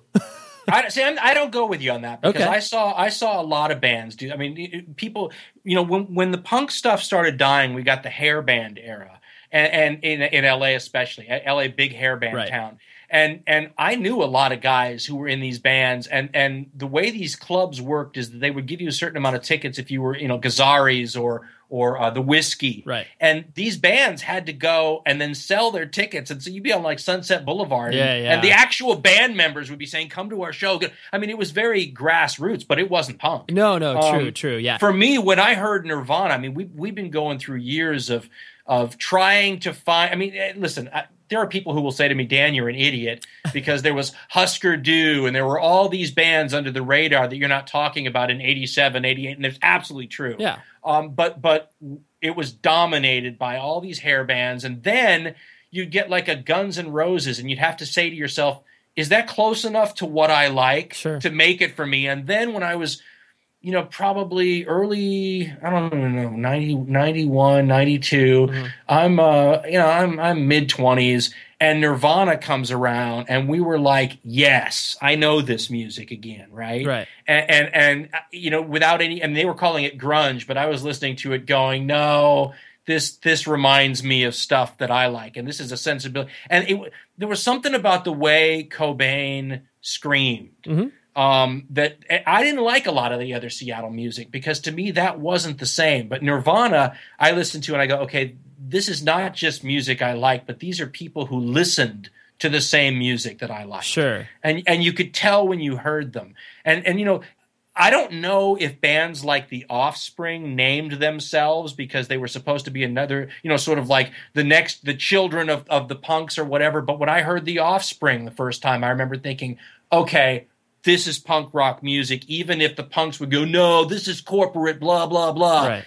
I don't go with you on that because okay. I saw a lot of bands do. I mean, people, when the punk stuff started dying, we got the hair band era, and in LA especially, LA big hair band right. town, and I knew a lot of guys who were in these bands, and the way these clubs worked is that they would give you a certain amount of tickets if you were, Gazzari's or the Whiskey. Right. And these bands had to go and then sell their tickets. And so you'd be on like Sunset Boulevard. Yeah. And the actual band members would be saying, come to our show. I mean, it was very grassroots, but it wasn't punk. No, true. Yeah. For me, when I heard Nirvana, I mean, we've been going through years of trying to find, I mean, listen, there are people who will say to me, Dan, you're an idiot, because there was Husker Du and there were all these bands under the radar that you're not talking about in 87, 88, and it's absolutely true. Yeah. But it was dominated by all these hair bands, and then you'd get like a Guns N' Roses, and you'd have to say to yourself, is that close enough to what I like to make it for me? And then when I was, probably early, I don't know, 90, 91, 92, I'm mid-20s, and Nirvana comes around, and we were like, yes, I know this music again, right? Right. And without any, and they were calling it grunge, but I was listening to it going, no, this reminds me of stuff that I like, and this is a sensibility. And there was something about the way Cobain screamed that I didn't like a lot of the other Seattle music, because to me that wasn't the same. But Nirvana, I listened to and I go, okay, this is not just music I like, but these are people who listened to the same music that I like. Sure. And you could tell when you heard them. And I don't know if bands like The Offspring named themselves because they were supposed to be another, sort of like the children of the punks or whatever. But when I heard The Offspring the first time, I remember thinking, okay, this is punk rock music, even if the punks would go, no, this is corporate, blah, blah, blah. Right.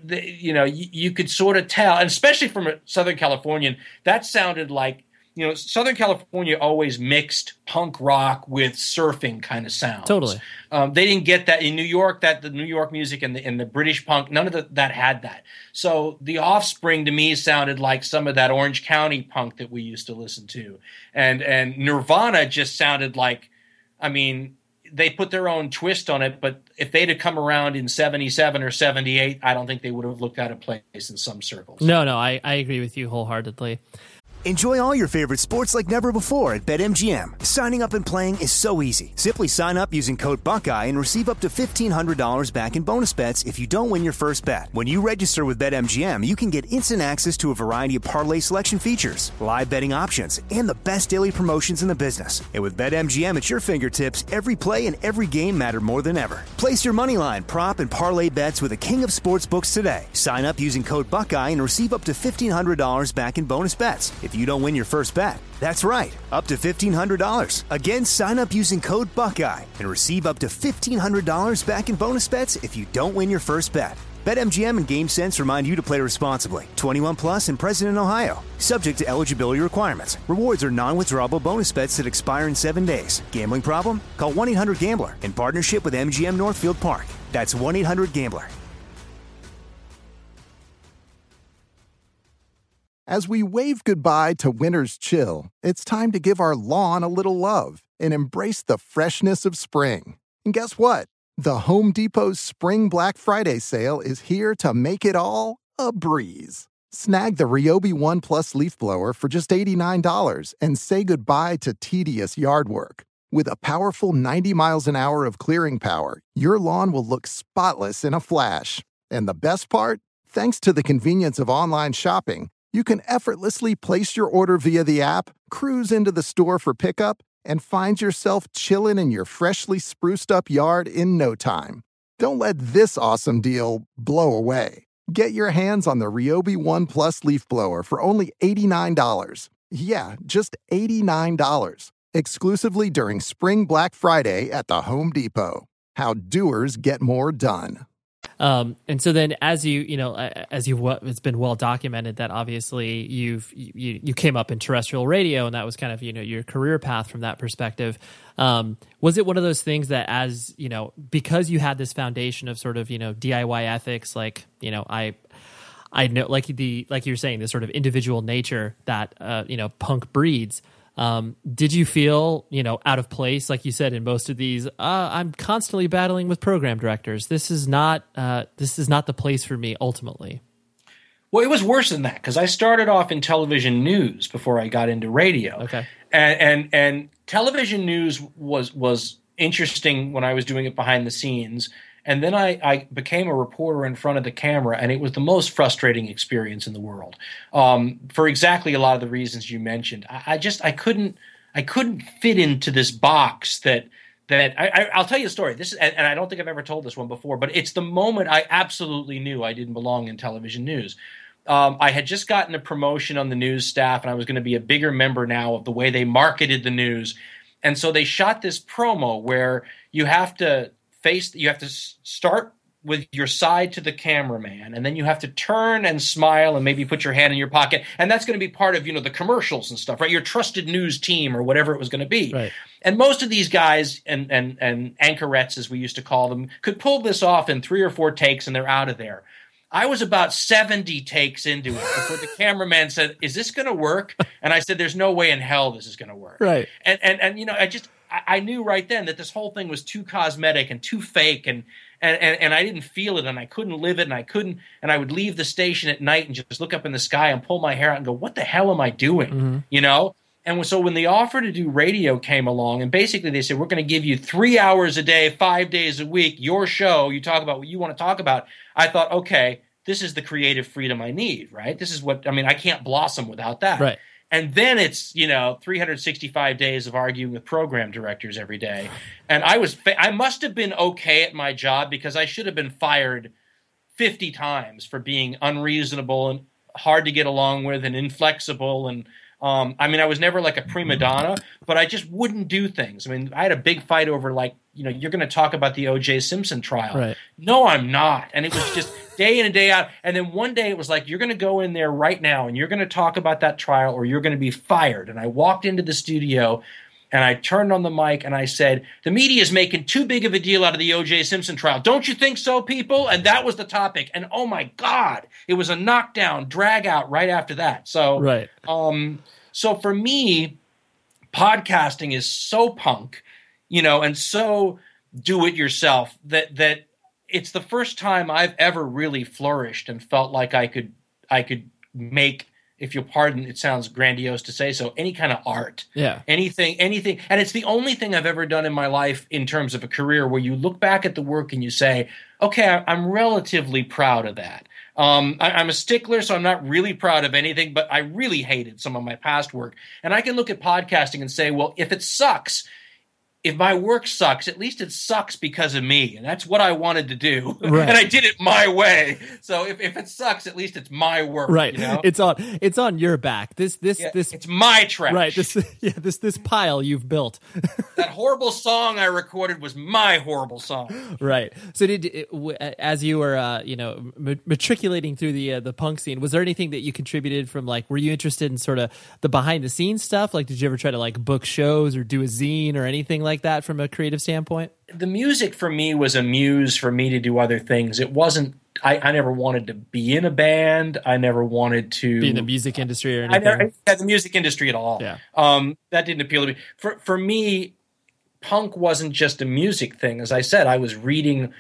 You could sort of tell, and especially from a Southern Californian, that sounded like, Southern California always mixed punk rock with surfing kind of sounds. Totally. They didn't get that in New York. That the New York music and the British punk, none of that had that. So The Offspring to me sounded like some of that Orange County punk that we used to listen to, and Nirvana just sounded like, I mean, they put their own twist on it, but if they'd have come around in 77 or 78, I don't think they would have looked out of place in some circles. No, I agree with you wholeheartedly. Enjoy all your favorite sports like never before at BetMGM. Signing up and playing is so easy. Simply sign up using code Buckeye and receive up to $1,500 back in bonus bets if you don't win your first bet. When you register with BetMGM, you can get instant access to a variety of parlay selection features, live betting options, and the best daily promotions in the business. And with BetMGM at your fingertips, every play and every game matter more than ever. Place your moneyline, prop, and parlay bets with the king of sportsbooks today. Sign up using code Buckeye and receive up to $1,500 back in bonus bets if you don't win your first bet. That's right, up to $1,500. Again, sign up using code Buckeye and receive up to $1,500 back in bonus bets if you don't win your first bet. BetMGM and GameSense remind you to play responsibly. 21 plus and present in Ohio. Subject to eligibility requirements. Rewards are non-withdrawable bonus bets that expire in 7 days. Gambling problem? Call 1-800-GAMBLER in partnership with MGM Northfield Park. That's 1-800-GAMBLER. As we wave goodbye to winter's chill, it's time to give our lawn a little love and embrace the freshness of spring. And guess what? The Home Depot's Spring Black Friday sale is here to make it all a breeze. Snag the Ryobi One Plus leaf blower for just $89 and say goodbye to tedious yard work. With a powerful 90 miles an hour of clearing power, your lawn will look spotless in a flash. And the best part? Thanks to the convenience of online shopping, you can effortlessly place your order via the app, cruise into the store for pickup, and find yourself chilling in your freshly spruced up yard in no time. Don't let this awesome deal blow away. Get your hands on the Ryobi One Plus leaf blower for only $89. Yeah, just $89. Exclusively during Spring Black Friday at the Home Depot. How doers get more done. And so then, as it's been well documented that obviously you came up in terrestrial radio, and that was kind of your career path from that perspective. Was it one of those things that, as because you had this foundation of sort of DIY ethics, like I know, like you're saying, this sort of individual nature that punk breeds. Did you feel, out of place, like you said, in most of these? I'm constantly battling with program directors. This is not the place for me ultimately. Well, it was worse than that, because I started off in television news before I got into radio. Okay, and television news was interesting when I was doing it behind the scenes. And then I became a reporter in front of the camera, and it was the most frustrating experience in the world, for exactly a lot of the reasons you mentioned. I couldn't fit into this box that I'll tell you a story. This is, and I don't think I've ever told this one before, but it's the moment I absolutely knew I didn't belong in television news. I had just gotten a promotion on the news staff, and I was going to be a bigger member now of the way they marketed the news. And so they shot this promo where you have to start with your side to the cameraman, and then you have to turn and smile and maybe put your hand in your pocket. And that's going to be part of, the commercials and stuff, right? Your trusted news team or whatever it was going to be. Right. And most of these guys and anchorettes, as we used to call them, could pull this off in 3 or 4 takes and they're out of there. I was about 70 takes into it before the cameraman said, "Is this going to work?" And I said, "There's no way in hell this is going to work." Right. And I knew right then that this whole thing was too cosmetic and too fake, and I didn't feel it, and I couldn't live it, and I would leave the station at night and just look up in the sky and pull my hair out and go, "What the hell am I doing?" And so when the offer to do radio came along, and basically they said, "We're going to give you 3 hours a day, 5 days a week, your show, you talk about what you want to talk about," I thought, okay, this is the creative freedom I need, right? This is I can't blossom without that. Right. And then it's, 365 days of arguing with program directors every day. And I must have been okay at my job because I should have been fired 50 times for being unreasonable and hard to get along with and inflexible. And I was never like a prima donna, but I just wouldn't do things. I had a big fight over you're going to talk about the O.J. Simpson trial. Right. No, I'm not. And it was just day in and day out. And then one day it was like, you're going to go in there right now and you're going to talk about that trial or you're going to be fired. And I walked into the studio and I turned on the mic and I said, "The media is making too big of a deal out of the O.J. Simpson trial. Don't you think so, people?" And that was the topic. And oh my God, it was a knockdown, drag out right after that. So, right. So for me, podcasting is so punk, and so do it yourself that it's the first time I've ever really flourished and felt like I could make, if you'll pardon, it sounds grandiose to say so, any kind of art. Yeah. Anything. And it's the only thing I've ever done in my life in terms of a career where you look back at the work and you say, okay, I'm relatively proud of that. I'm a stickler, so I'm not really proud of anything, but I really hated some of my past work. And I can look at podcasting and say, well, if it sucks, if my work sucks, at least it sucks because of me. And that's what I wanted to do. Right. And I did it my way. So if it sucks, at least it's my work. Right. It's on your back. This it's my trash. Right. This pile you've built. That horrible song I recorded was my horrible song. Right. So as you were matriculating through the punk scene, was there anything that you contributed from, were you interested in sort of the behind the scenes stuff? Did you ever try to book shows or do a zine or anything like that from a creative standpoint? The music for me was a muse for me to do other things. It wasn't, I never wanted to be in a band. I never wanted to be in the music industry or anything. The music industry at all. Yeah. That didn't appeal to me. For me, punk wasn't just a music thing. As I said, I was reading,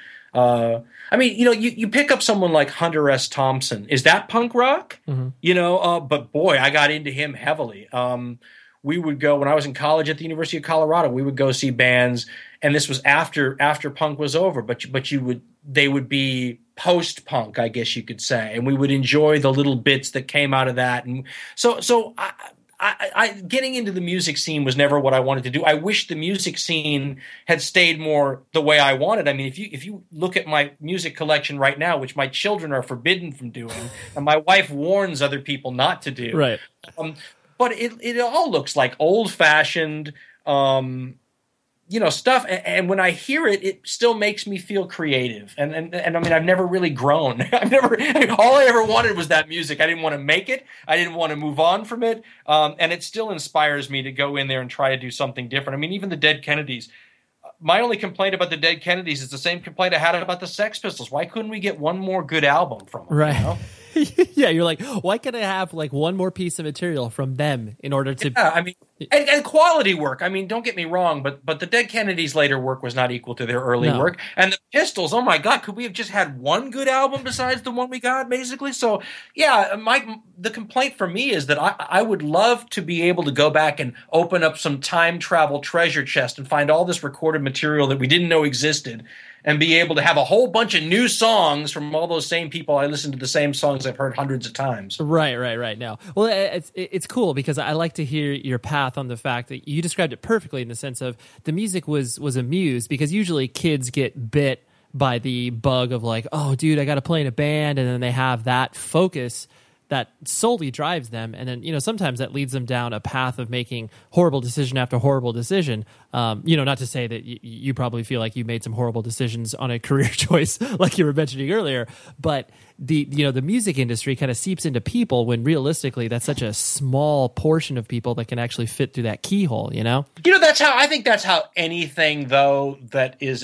you pick up someone like Hunter S. Thompson. Is that punk rock? Mm-hmm. But boy, I got into him heavily. We would go, when I was in college at the University of Colorado, we would go see bands, and this was after punk was over, but they would be post-punk, I guess you could say, and we would enjoy the little bits that came out of that. And so I getting into the music scene was never what I wanted to do. I wish the music scene had stayed more the way I wanted. If you look at my music collection right now, which my children are forbidden from doing, and my wife warns other people not to do. Right. But it all looks like old-fashioned, stuff. And when I hear it, it still makes me feel creative. And I've never really grown. All I ever wanted was that music. I didn't want to make it. I didn't want to move on from it. And it still inspires me to go in there and try to do something different. Even the Dead Kennedys. My only complaint about the Dead Kennedys is the same complaint I had about the Sex Pistols. Why couldn't we get one more good album from them? Right. Yeah, you're like, why can't I have one more piece of material from them in order to... Yeah, and quality work. Don't get me wrong, but the Dead Kennedys' later work was not equal to their early work. And the Pistols, oh my God, could we have just had one good album besides the one we got, basically? So, yeah, the complaint for me is that I would love to be able to go back and open up some time travel treasure chest and find all this recorded material that we didn't know existed, and be able to have a whole bunch of new songs from all those same people. I listen to the same songs I've heard hundreds of times. Right. Now, well, it's cool because I like to hear your path on the fact that you described it perfectly in the sense of the music was a muse, because usually kids get bit by the bug of oh, dude, I got to play in a band, and then they have that focus. that solely drives them. And then, sometimes that leads them down a path of making horrible decision after horrible decision. Not to say that you probably feel like you made some horrible decisions on a career choice like you were mentioning earlier, but the music industry kind of seeps into people when realistically that's such a small portion of people that can actually fit through that keyhole, I think that's how anything though that is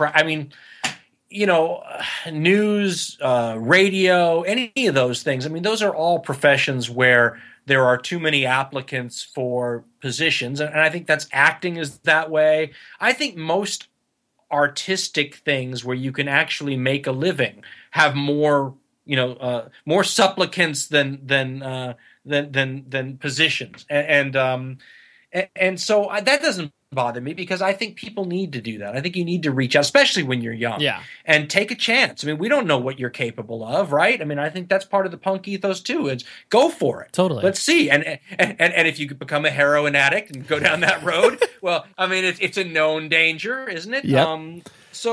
news, radio, any of those things. I mean, those are all professions where there are too many applicants for positions. And I think that's acting is that way. I think most artistic things where you can actually make a living have more supplicants than positions. And so that doesn't bother me because I think people need to do that. I think you need to reach out, especially when you're young, and take a chance. I mean, we don't know what you're capable of, right? I mean, I think that's part of the punk ethos too. It's go for it. Totally. Let's see. And if you could become a heroin addict and go down that road, well, I mean, it's a known danger, isn't it? Yep.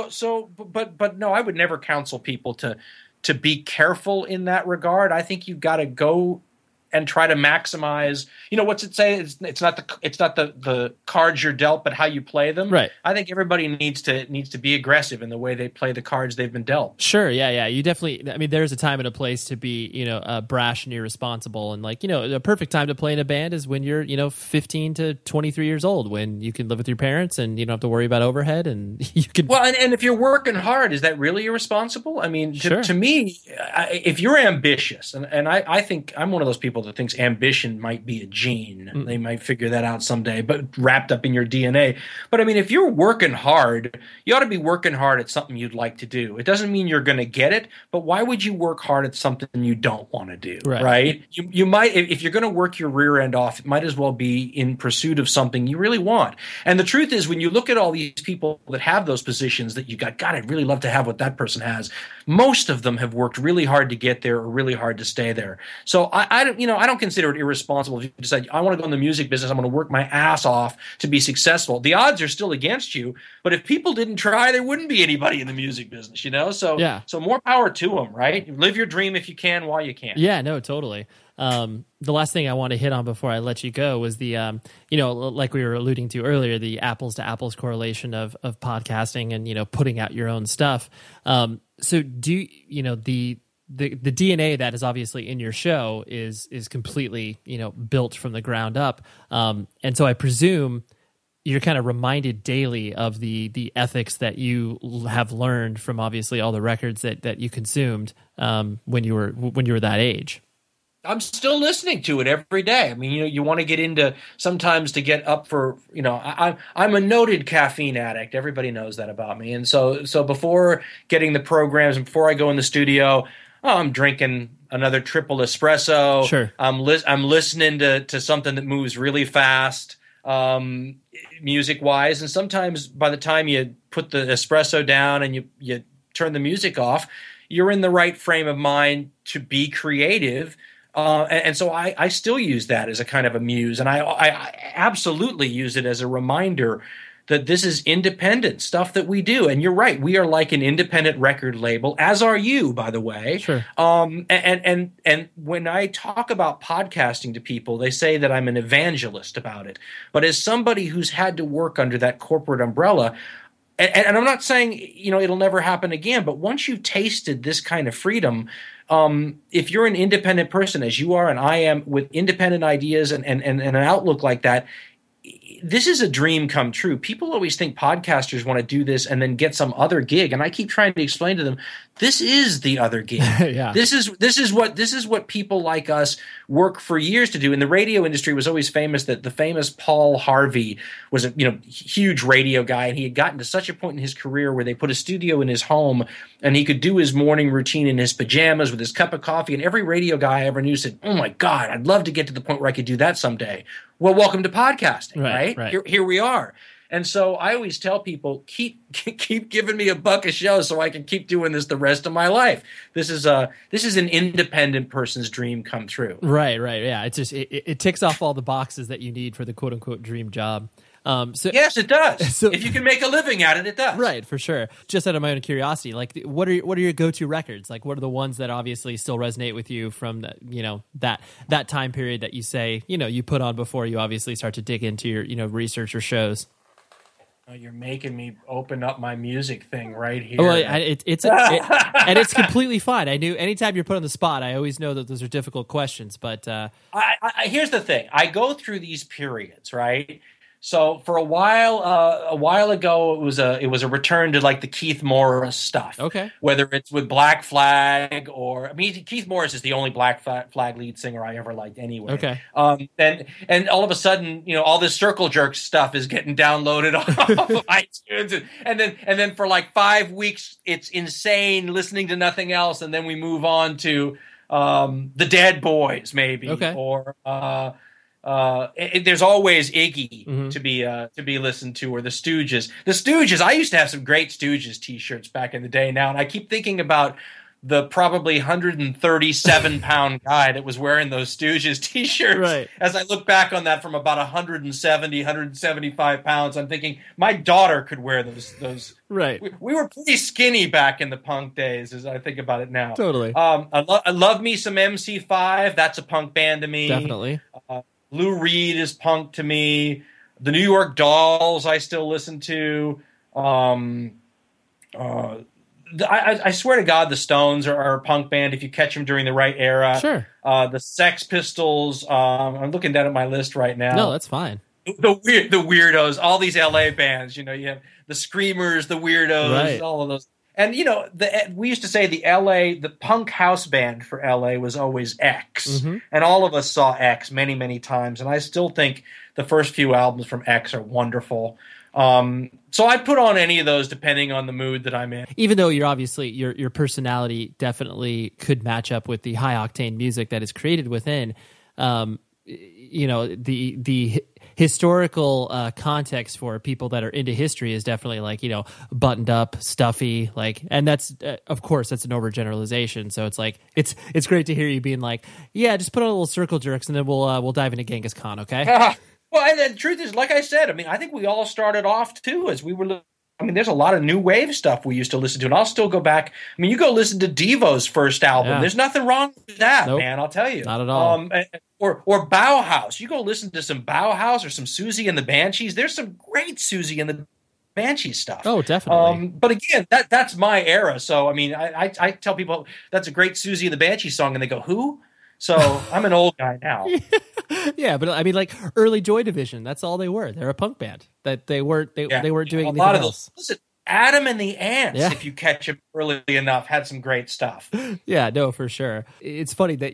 But no, I would never counsel people to be careful in that regard. I think you've got to go and try to maximize, what's it say? It's not the cards you're dealt, but how you play them. Right. I think everybody needs to be aggressive in the way they play the cards they've been dealt. Sure. Yeah. You definitely, I mean, there's a time and a place to be, brash and irresponsible. And the perfect time to play in a band is when you're, 15 to 23 years old, when you can live with your parents and you don't have to worry about overhead and you can. Well, and if you're working hard, is that really irresponsible? I mean, Sure. to me, if you're ambitious, and I think I'm one of those people that thinks ambition might be a gene. They might figure that out someday, but wrapped up in your DNA. But I mean, if you're working hard, you ought to be working hard at something you'd like to do. It doesn't mean you're going to get it, but why would you work hard at something you don't want to do, right? You might, if you're going to work your rear end off, it might as well be in pursuit of something you really want. And the truth is, when you look at all these people that have those positions that you got, God, I'd really love to have what that person has. Most of them have worked really hard to get there or really hard to stay there. So I don't consider it irresponsible if you decide, I want to go in the music business, I'm going to work my ass off to be successful. The odds are still against you, but if people didn't try, there wouldn't be anybody in the music business, So more power to them, right? Live your dream if you can while you can. Yeah, no, totally. The last thing I want to hit on before I let you go was the, like we were alluding to earlier, the apples to apples correlation of podcasting and, putting out your own stuff. So do the DNA that is obviously in your show is completely, built from the ground up. And so I presume you're kind of reminded daily of the ethics that you have learned from obviously all the records that you consumed when you were that age. I'm still listening to it every day. I mean, you want to get into sometimes to get up for, I'm a noted caffeine addict. Everybody knows that about me. And so before getting the programs and before I go in the studio, I'm drinking another triple espresso. Sure. I'm listening to something that moves really fast, music wise. And sometimes by the time you put the espresso down and you turn the music off, you're in the right frame of mind to be creative. And so I still use that as a kind of a muse, and I absolutely use it as a reminder that this is independent stuff that we do. And you're right, we are like an independent record label, as are you, by the way. Sure. And when I talk about podcasting to people, they say that I'm an evangelist about it. But as somebody who's had to work under that corporate umbrella, and I'm not saying it'll never happen again, but once you've tasted this kind of freedom, if you're an independent person, as you are and I am, with independent ideas and an outlook like that, this is a dream come true. People always think podcasters want to do this and then get some other gig, and I keep trying to explain to them, this is the other gig. Yeah. This is what people like us work for years to do. And the radio industry was always famous that the famous Paul Harvey was a huge radio guy, and he had gotten to such a point in his career where they put a studio in his home and he could do his morning routine in his pajamas with his cup of coffee, and every radio guy I ever knew said, oh my God, I'd love to get to the point where I could do that someday. Well, welcome to podcasting, right? Right. Here we are. And so I always tell people, keep giving me $1 a show so I can keep doing this the rest of my life. This is an independent person's dream come true. Right. Yeah. It's just, it ticks off all the boxes that you need for the quote unquote dream job. So yes, it does. So, if you can make a living at it, it does. Right, for sure. Just out of my own curiosity, like what are your go-to records? Like what are the ones that obviously still resonate with you from the, that time period that you say, you put on before you obviously start to dig into your, research or shows? Oh, you're making me open up my music thing right here. Well, and it's completely fine. I knew anytime you're put on the spot, I always know that those are difficult questions. But here's the thing: I go through these periods, right? So for a while ago, it was a return to like the Keith Morris stuff. Okay. Whether it's with Black Flag Keith Morris is the only Black Flag lead singer I ever liked anyway. Okay. And all of a sudden, all this Circle Jerk stuff is getting downloaded off of iTunes, and then for like 5 weeks, it's insane listening to nothing else, and then we move on to the Dead Boys maybe, okay. Or there's always Iggy to be listened to, or the Stooges. The Stooges, I used to have some great Stooges t-shirts back in the day now, and I keep thinking about the probably 137-pound guy that was wearing those Stooges t-shirts. Right. As I look back on that from about 175 pounds, I'm thinking my daughter could wear those. Right. We were pretty skinny back in the punk days, as I think about it now. Totally. I love me some MC5. That's a punk band to me. Definitely. Lou Reed is punk to me. The New York Dolls I still listen to. I swear to God, the Stones are a punk band if you catch them during the right era. Sure. The Sex Pistols. I'm looking down at my list right now. No, that's fine. The Weirdos. All these LA bands. You have the Screamers, the Weirdos, right. All of those. And we used to say the punk house band for LA was always X, and all of us saw X many, many times. And I still think the first few albums from X are wonderful. So I put on any of those depending on the mood that I'm in. Even though you're obviously your personality definitely could match up with the high octane music that is created within, the historical context for people that are into history is definitely like, buttoned up, stuffy, like, and that's of course that's an overgeneralization. So it's like it's great to hear you being like, yeah, just put on a little Circle Jerks and then we'll dive into Genghis Khan, okay? Well, and the truth is, like I said, I think we all started off too as we were. There's a lot of new wave stuff we used to listen to, and I'll still go back. You go listen to Devo's first album. Yeah. There's nothing wrong with that, nope. Man. I'll tell you, not at all. Or Bauhaus. You go listen to some Bauhaus or some Susie and the Banshees. There's some great Susie and the Banshees stuff. Oh, definitely. But again, that's my era. So I tell people that's a great Susie and the Banshees song, and they go, "Who?" So I'm an old guy now. Yeah, but like early Joy Division, that's all they were. They're a punk band. That they weren't doing anything lot of else. Listen, Adam and the Ants, yeah. If you catch them early enough, had some great stuff. Yeah, no, for sure. It's funny that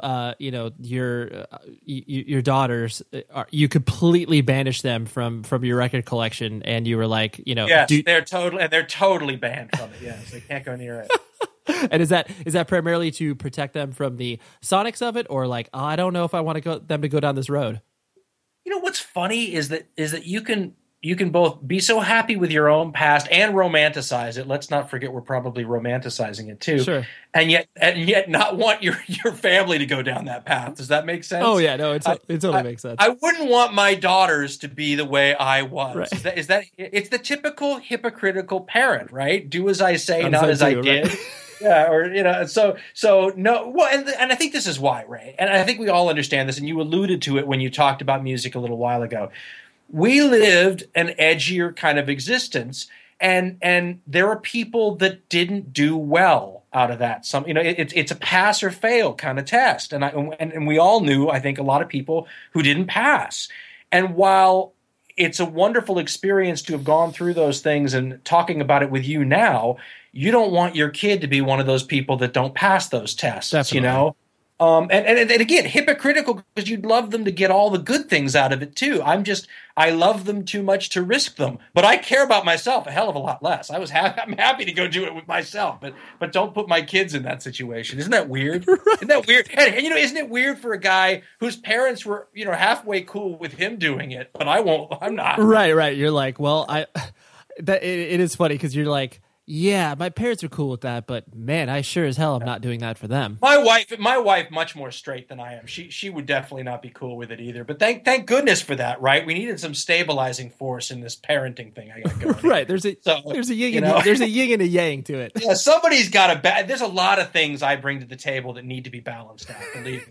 your daughters, you completely banished them from your record collection, and you were like, yes, they're totally banned from it. Yes, they can't go near it. And is that primarily to protect them from the sonics of it, or like, I don't know if I want them to go down this road? What's funny is that you can both be so happy with your own past and romanticize it. Let's not forget we're probably romanticizing it too. Sure. And yet not want your family to go down that path. Does that make sense? Oh yeah, no, it totally makes sense. I wouldn't want my daughters to be the way I was. Right. Is that it's the typical hypocritical parent, right? Do as I say, not as I did. Right? Yeah, or so no. Well, and I think this is why, Ray. And I think we all understand this. And you alluded to it when you talked about music a little while ago. We lived an edgier kind of existence, and there are people that didn't do well out of that. It's a pass or fail kind of test, and we all knew, I think, a lot of people who didn't pass. And while it's a wonderful experience to have gone through those things and talking about it with you now, you don't want your kid to be one of those people that don't pass those tests. Definitely. And again, hypocritical because you'd love them to get all the good things out of it too. I love them too much to risk them, but I care about myself a hell of a lot less. I'm happy to go do it with myself, but don't put my kids in that situation. Isn't that weird? Right. Isn't that weird? And isn't it weird for a guy whose parents were, halfway cool with him doing it, but I won't, I'm not. Right. You're like, well, it is funny because you're like, yeah, my parents are cool with that, but man, I sure as hell am not doing that for them. My wife, much more straight than I am. She would definitely not be cool with it either. But thank goodness for that, right? We needed some stabilizing force in this parenting thing. I got going. Right. There's a yin and a yang to it. Yeah, somebody's got there's a lot of things I bring to the table that need to be balanced out. Believe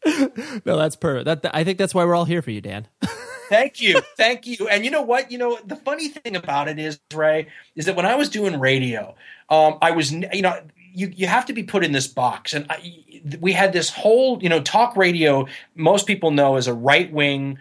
me. No, that's perfect. I think that's why we're all here for you, Dan. Thank you. And you know what? The funny thing about it is, Ray, is that when I was doing radio, I was, you have to be put in this box. And we had this whole, talk radio, most people know as a right-wing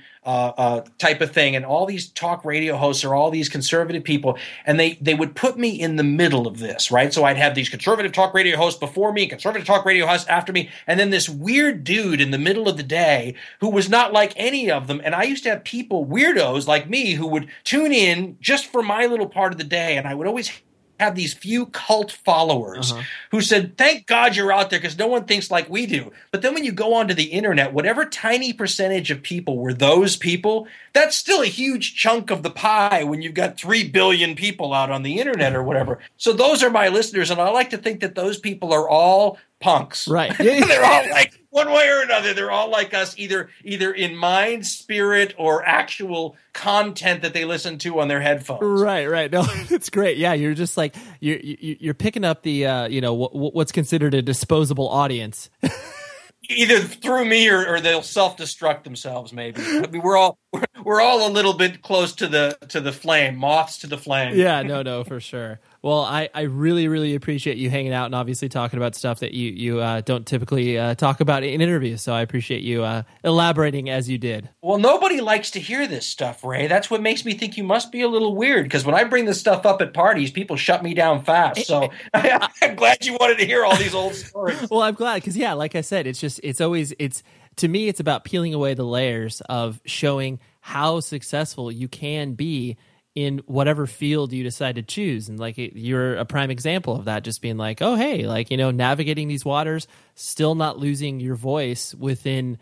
type of thing. And all these talk radio hosts are all these conservative people. And they would put me in the middle of this, right? So I'd have these conservative talk radio hosts before me, conservative talk radio hosts after me, and then this weird dude in the middle of the day who was not like any of them. And I used to have people, weirdos like me, who would tune in just for my little part of the day. And I would always have these few cult followers who said, thank God you're out there because no one thinks like we do. But then when you go onto the internet, whatever tiny percentage of people were those people, that's still a huge chunk of the pie when you've got 3 billion people out on the internet or whatever. So those are my listeners, and I like to think that those people are all punks. Right. They're all like, one way or another, they're all like us, either in mind, spirit, or actual content that they listen to on their headphones. Right. No, it's great. Yeah, you're just like you're picking up the what's considered a disposable audience. Either through me or they'll self-destruct themselves. Maybe. I mean, we're all a little bit close to the flame, moths to the flame. Yeah, no, for sure. Well, I really, really appreciate you hanging out and obviously talking about stuff that you don't typically talk about in interviews. So I appreciate you elaborating as you did. Well, nobody likes to hear this stuff, Ray. That's what makes me think you must be a little weird, because when I bring this stuff up at parties, people shut me down fast. So I'm glad you wanted to hear all these old stories. Well, I'm glad because, yeah, like I said, to me, it's about peeling away the layers of showing how successful you can be in whatever field you decide to choose. And you're a prime example of that, just being like, oh, hey, navigating these waters, still not losing your voice within,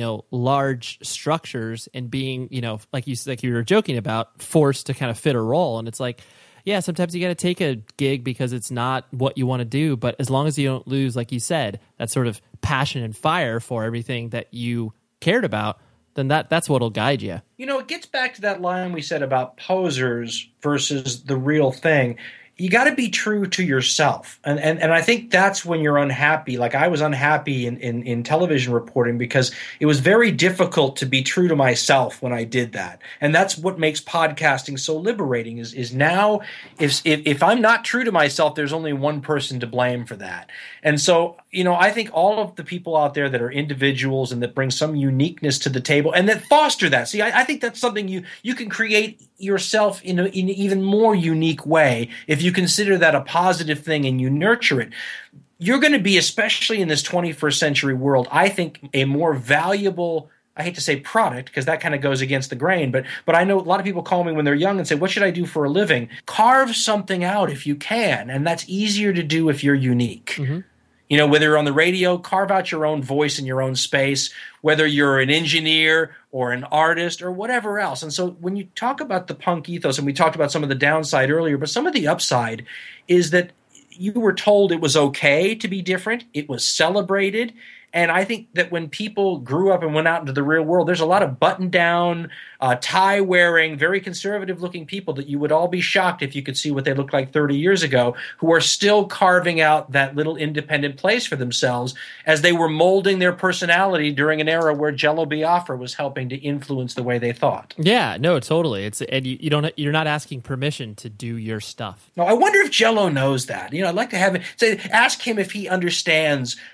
large structures and being, like you were joking about, forced to kind of fit a role. And it's like, yeah, sometimes you got to take a gig because it's not what you want to do. But as long as you don't lose, like you said, that sort of passion and fire for everything that you cared about, then that's what'll guide you. It gets back to that line we said about posers versus the real thing. You got to be true to yourself. And I think that's when you're unhappy. Like I was unhappy in television reporting because it was very difficult to be true to myself when I did that. And that's what makes podcasting so liberating is now if I'm not true to myself, there's only one person to blame for that. And so, I think all of the people out there that are individuals and that bring some uniqueness to the table and that foster that. See, I think that's something you can create yourself in an even more unique way if you consider that a positive thing and you nurture it. You're going to be, especially in this 21st century world, I think a more valuable, I hate to say product because that kind of goes against the grain, but I know a lot of people call me when they're young and say, what should I do for a living? Carve something out if you can, and that's easier to do if you're unique. Mm-hmm. Whether you're on the radio, carve out your own voice in your own space, whether you're an engineer or an artist or whatever else. And so when you talk about the punk ethos, and we talked about some of the downside earlier, but some of the upside is that you were told it was okay to be different. It was celebrated. And I think that when people grew up and went out into the real world, there's a lot of button-down, tie-wearing, very conservative-looking people that you would all be shocked if you could see what they looked like 30 years ago, who are still carving out that little independent place for themselves as they were molding their personality during an era where Jello Biafra was helping to influence the way they thought. Yeah, no, totally. You're not asking permission to do your stuff. No, I wonder if Jello knows that. I'd like to have ask him if he understands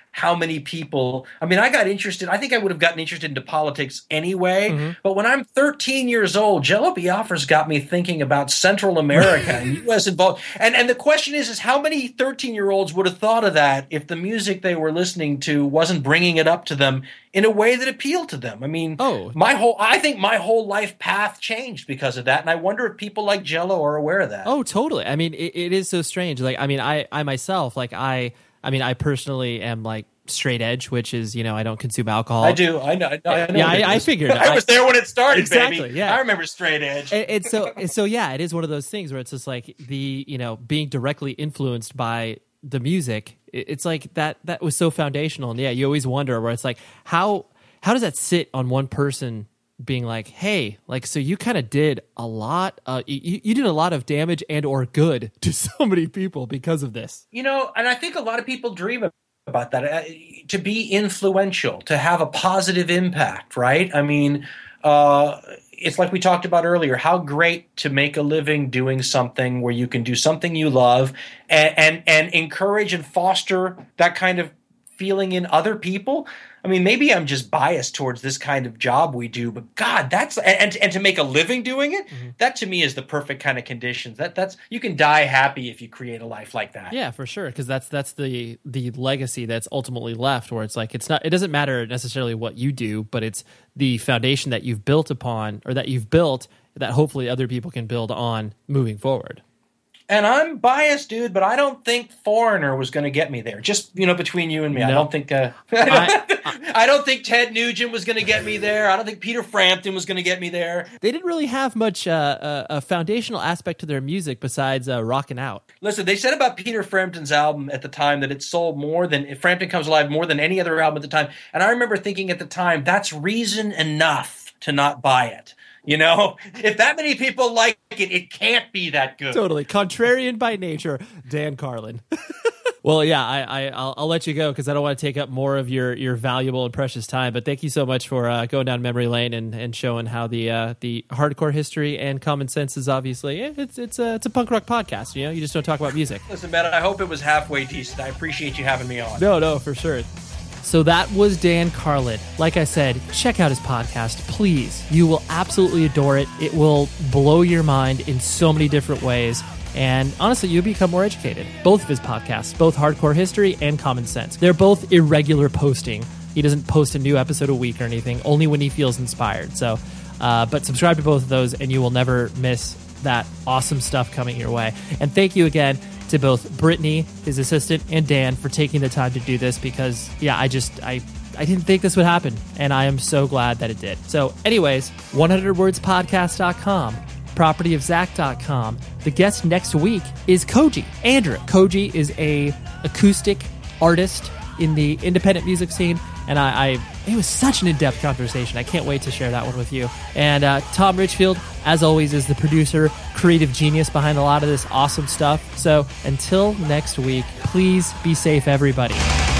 how many people, I mean, I think I would have gotten interested into politics anyway, but when I'm 13 years old, Jello Biafra's got me thinking about Central America and U.S. involved. And the question is how many 13-year-olds would have thought of that if the music they were listening to wasn't bringing it up to them in a way that appealed to them? I mean, I think my whole life path changed because of that, and I wonder if people like Jello are aware of that. Oh, totally. I mean, it is so strange. Like, I mean, I myself, like, I personally am like straight edge, which is, I don't consume alcohol. I do. I know. Yeah, I figured. I was there when it started, exactly, baby. Yeah. I remember straight edge. And so yeah, it is one of those things where it's just like being directly influenced by the music. It's like that was so foundational. And yeah, you always wonder where it's like, how does that sit on one person being like, hey, like, so you kind of did a lot, you did a lot of damage and or good to so many people because of this. And I think a lot of people dream about that, to be influential, to have a positive impact, right? I mean, it's like we talked about earlier, how great to make a living doing something where you can do something you love and encourage and foster that kind of feeling in other people. I mean, maybe I'm just biased towards this kind of job we do, but God, that's and to make a living doing it, that to me is the perfect kind of conditions. That's you can die happy if you create a life like that. Yeah, for sure, because that's the legacy that's ultimately left, where it's like it doesn't matter necessarily what you do, but it's the foundation that you've built upon, or that you've built, that hopefully other people can build on moving forward. And I'm biased, dude, but I don't think Foreigner was going to get me there. Just, between you and me, no. I don't think I don't think Ted Nugent was going to get me there. I don't think Peter Frampton was going to get me there. They didn't really have much a foundational aspect to their music besides rocking out. Listen, they said about Peter Frampton's album at the time that it sold more than Frampton Comes Alive more than any other album at the time. And I remember thinking at the time, that's reason enough to not buy it. If that many people like it, it can't be that good. Totally. Contrarian by nature, Dan Carlin. Well, yeah, I'll let you go because I don't want to take up more of your valuable and precious time. But thank you so much for going down memory lane and showing how the hardcore history and common sense is obviously it's a punk rock podcast. You just don't talk about music. Listen, man, I hope it was halfway decent. I appreciate you having me on. No, for sure. So that was Dan Carlin. Like I said, check out his podcast, please. You will absolutely adore it. It will blow your mind in so many different ways. And honestly, you'll become more educated. Both of his podcasts, both Hardcore History and Common Sense. They're both irregular posting. He doesn't post a new episode a week or anything, only when he feels inspired. So, but subscribe to both of those and you will never miss that awesome stuff coming your way. And thank you again to both Brittany, his assistant, and Dan for taking the time to do this because, yeah, I didn't think this would happen, and I am so glad that it did. So anyways, 100wordspodcast.com, propertyofzach.com. The guest next week is Koji, Andrew. Koji is a acoustic artist in the independent music scene, and it was such an in-depth conversation. I can't wait to share that one with you. And Tom Richfield, as always, is the producer, creative genius behind a lot of this awesome stuff. So until next week, please be safe, everybody.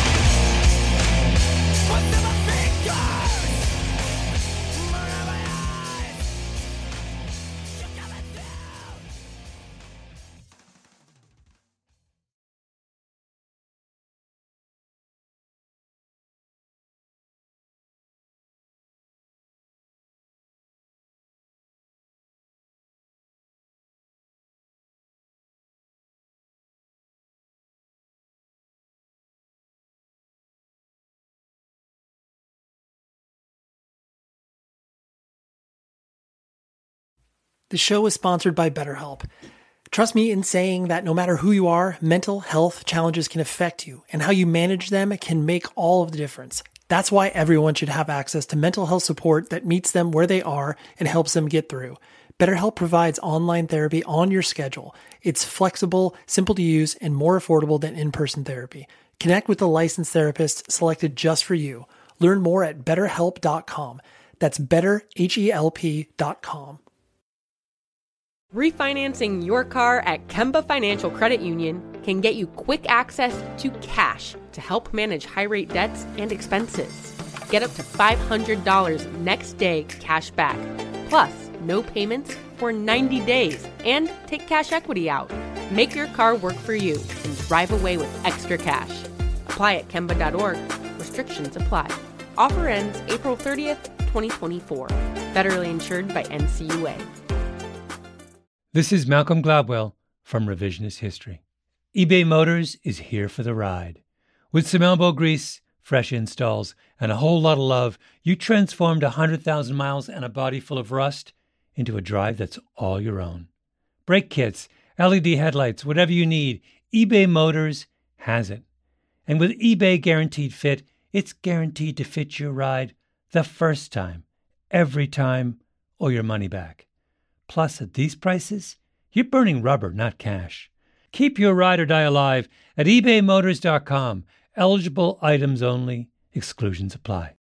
The show is sponsored by BetterHelp. Trust me in saying that no matter who you are, mental health challenges can affect you, and how you manage them can make all of the difference. That's why everyone should have access to mental health support that meets them where they are and helps them get through. BetterHelp provides online therapy on your schedule. It's flexible, simple to use, and more affordable than in-person therapy. Connect with a licensed therapist selected just for you. Learn more at betterhelp.com. That's betterhelp.com. Refinancing your car at Kemba Financial Credit Union can get you quick access to cash to help manage high-rate debts and expenses. Get up to $500 next day cash back, plus no payments for 90 days, and take cash equity out. Make your car work for you and drive away with extra cash. Apply at Kemba.org. Restrictions apply. Offer ends April 30th, 2024. Federally insured by NCUA. This is Malcolm Gladwell from Revisionist History. eBay Motors is here for the ride. With some elbow grease, fresh installs, and a whole lot of love, you transformed 100,000 miles and a body full of rust into a drive that's all your own. Brake kits, LED headlights, whatever you need, eBay Motors has it. And with eBay Guaranteed Fit, it's guaranteed to fit your ride the first time, every time, or your money back. Plus, at these prices, you're burning rubber, not cash. Keep your ride or die alive at ebaymotors.com. Eligible items only. Exclusions apply.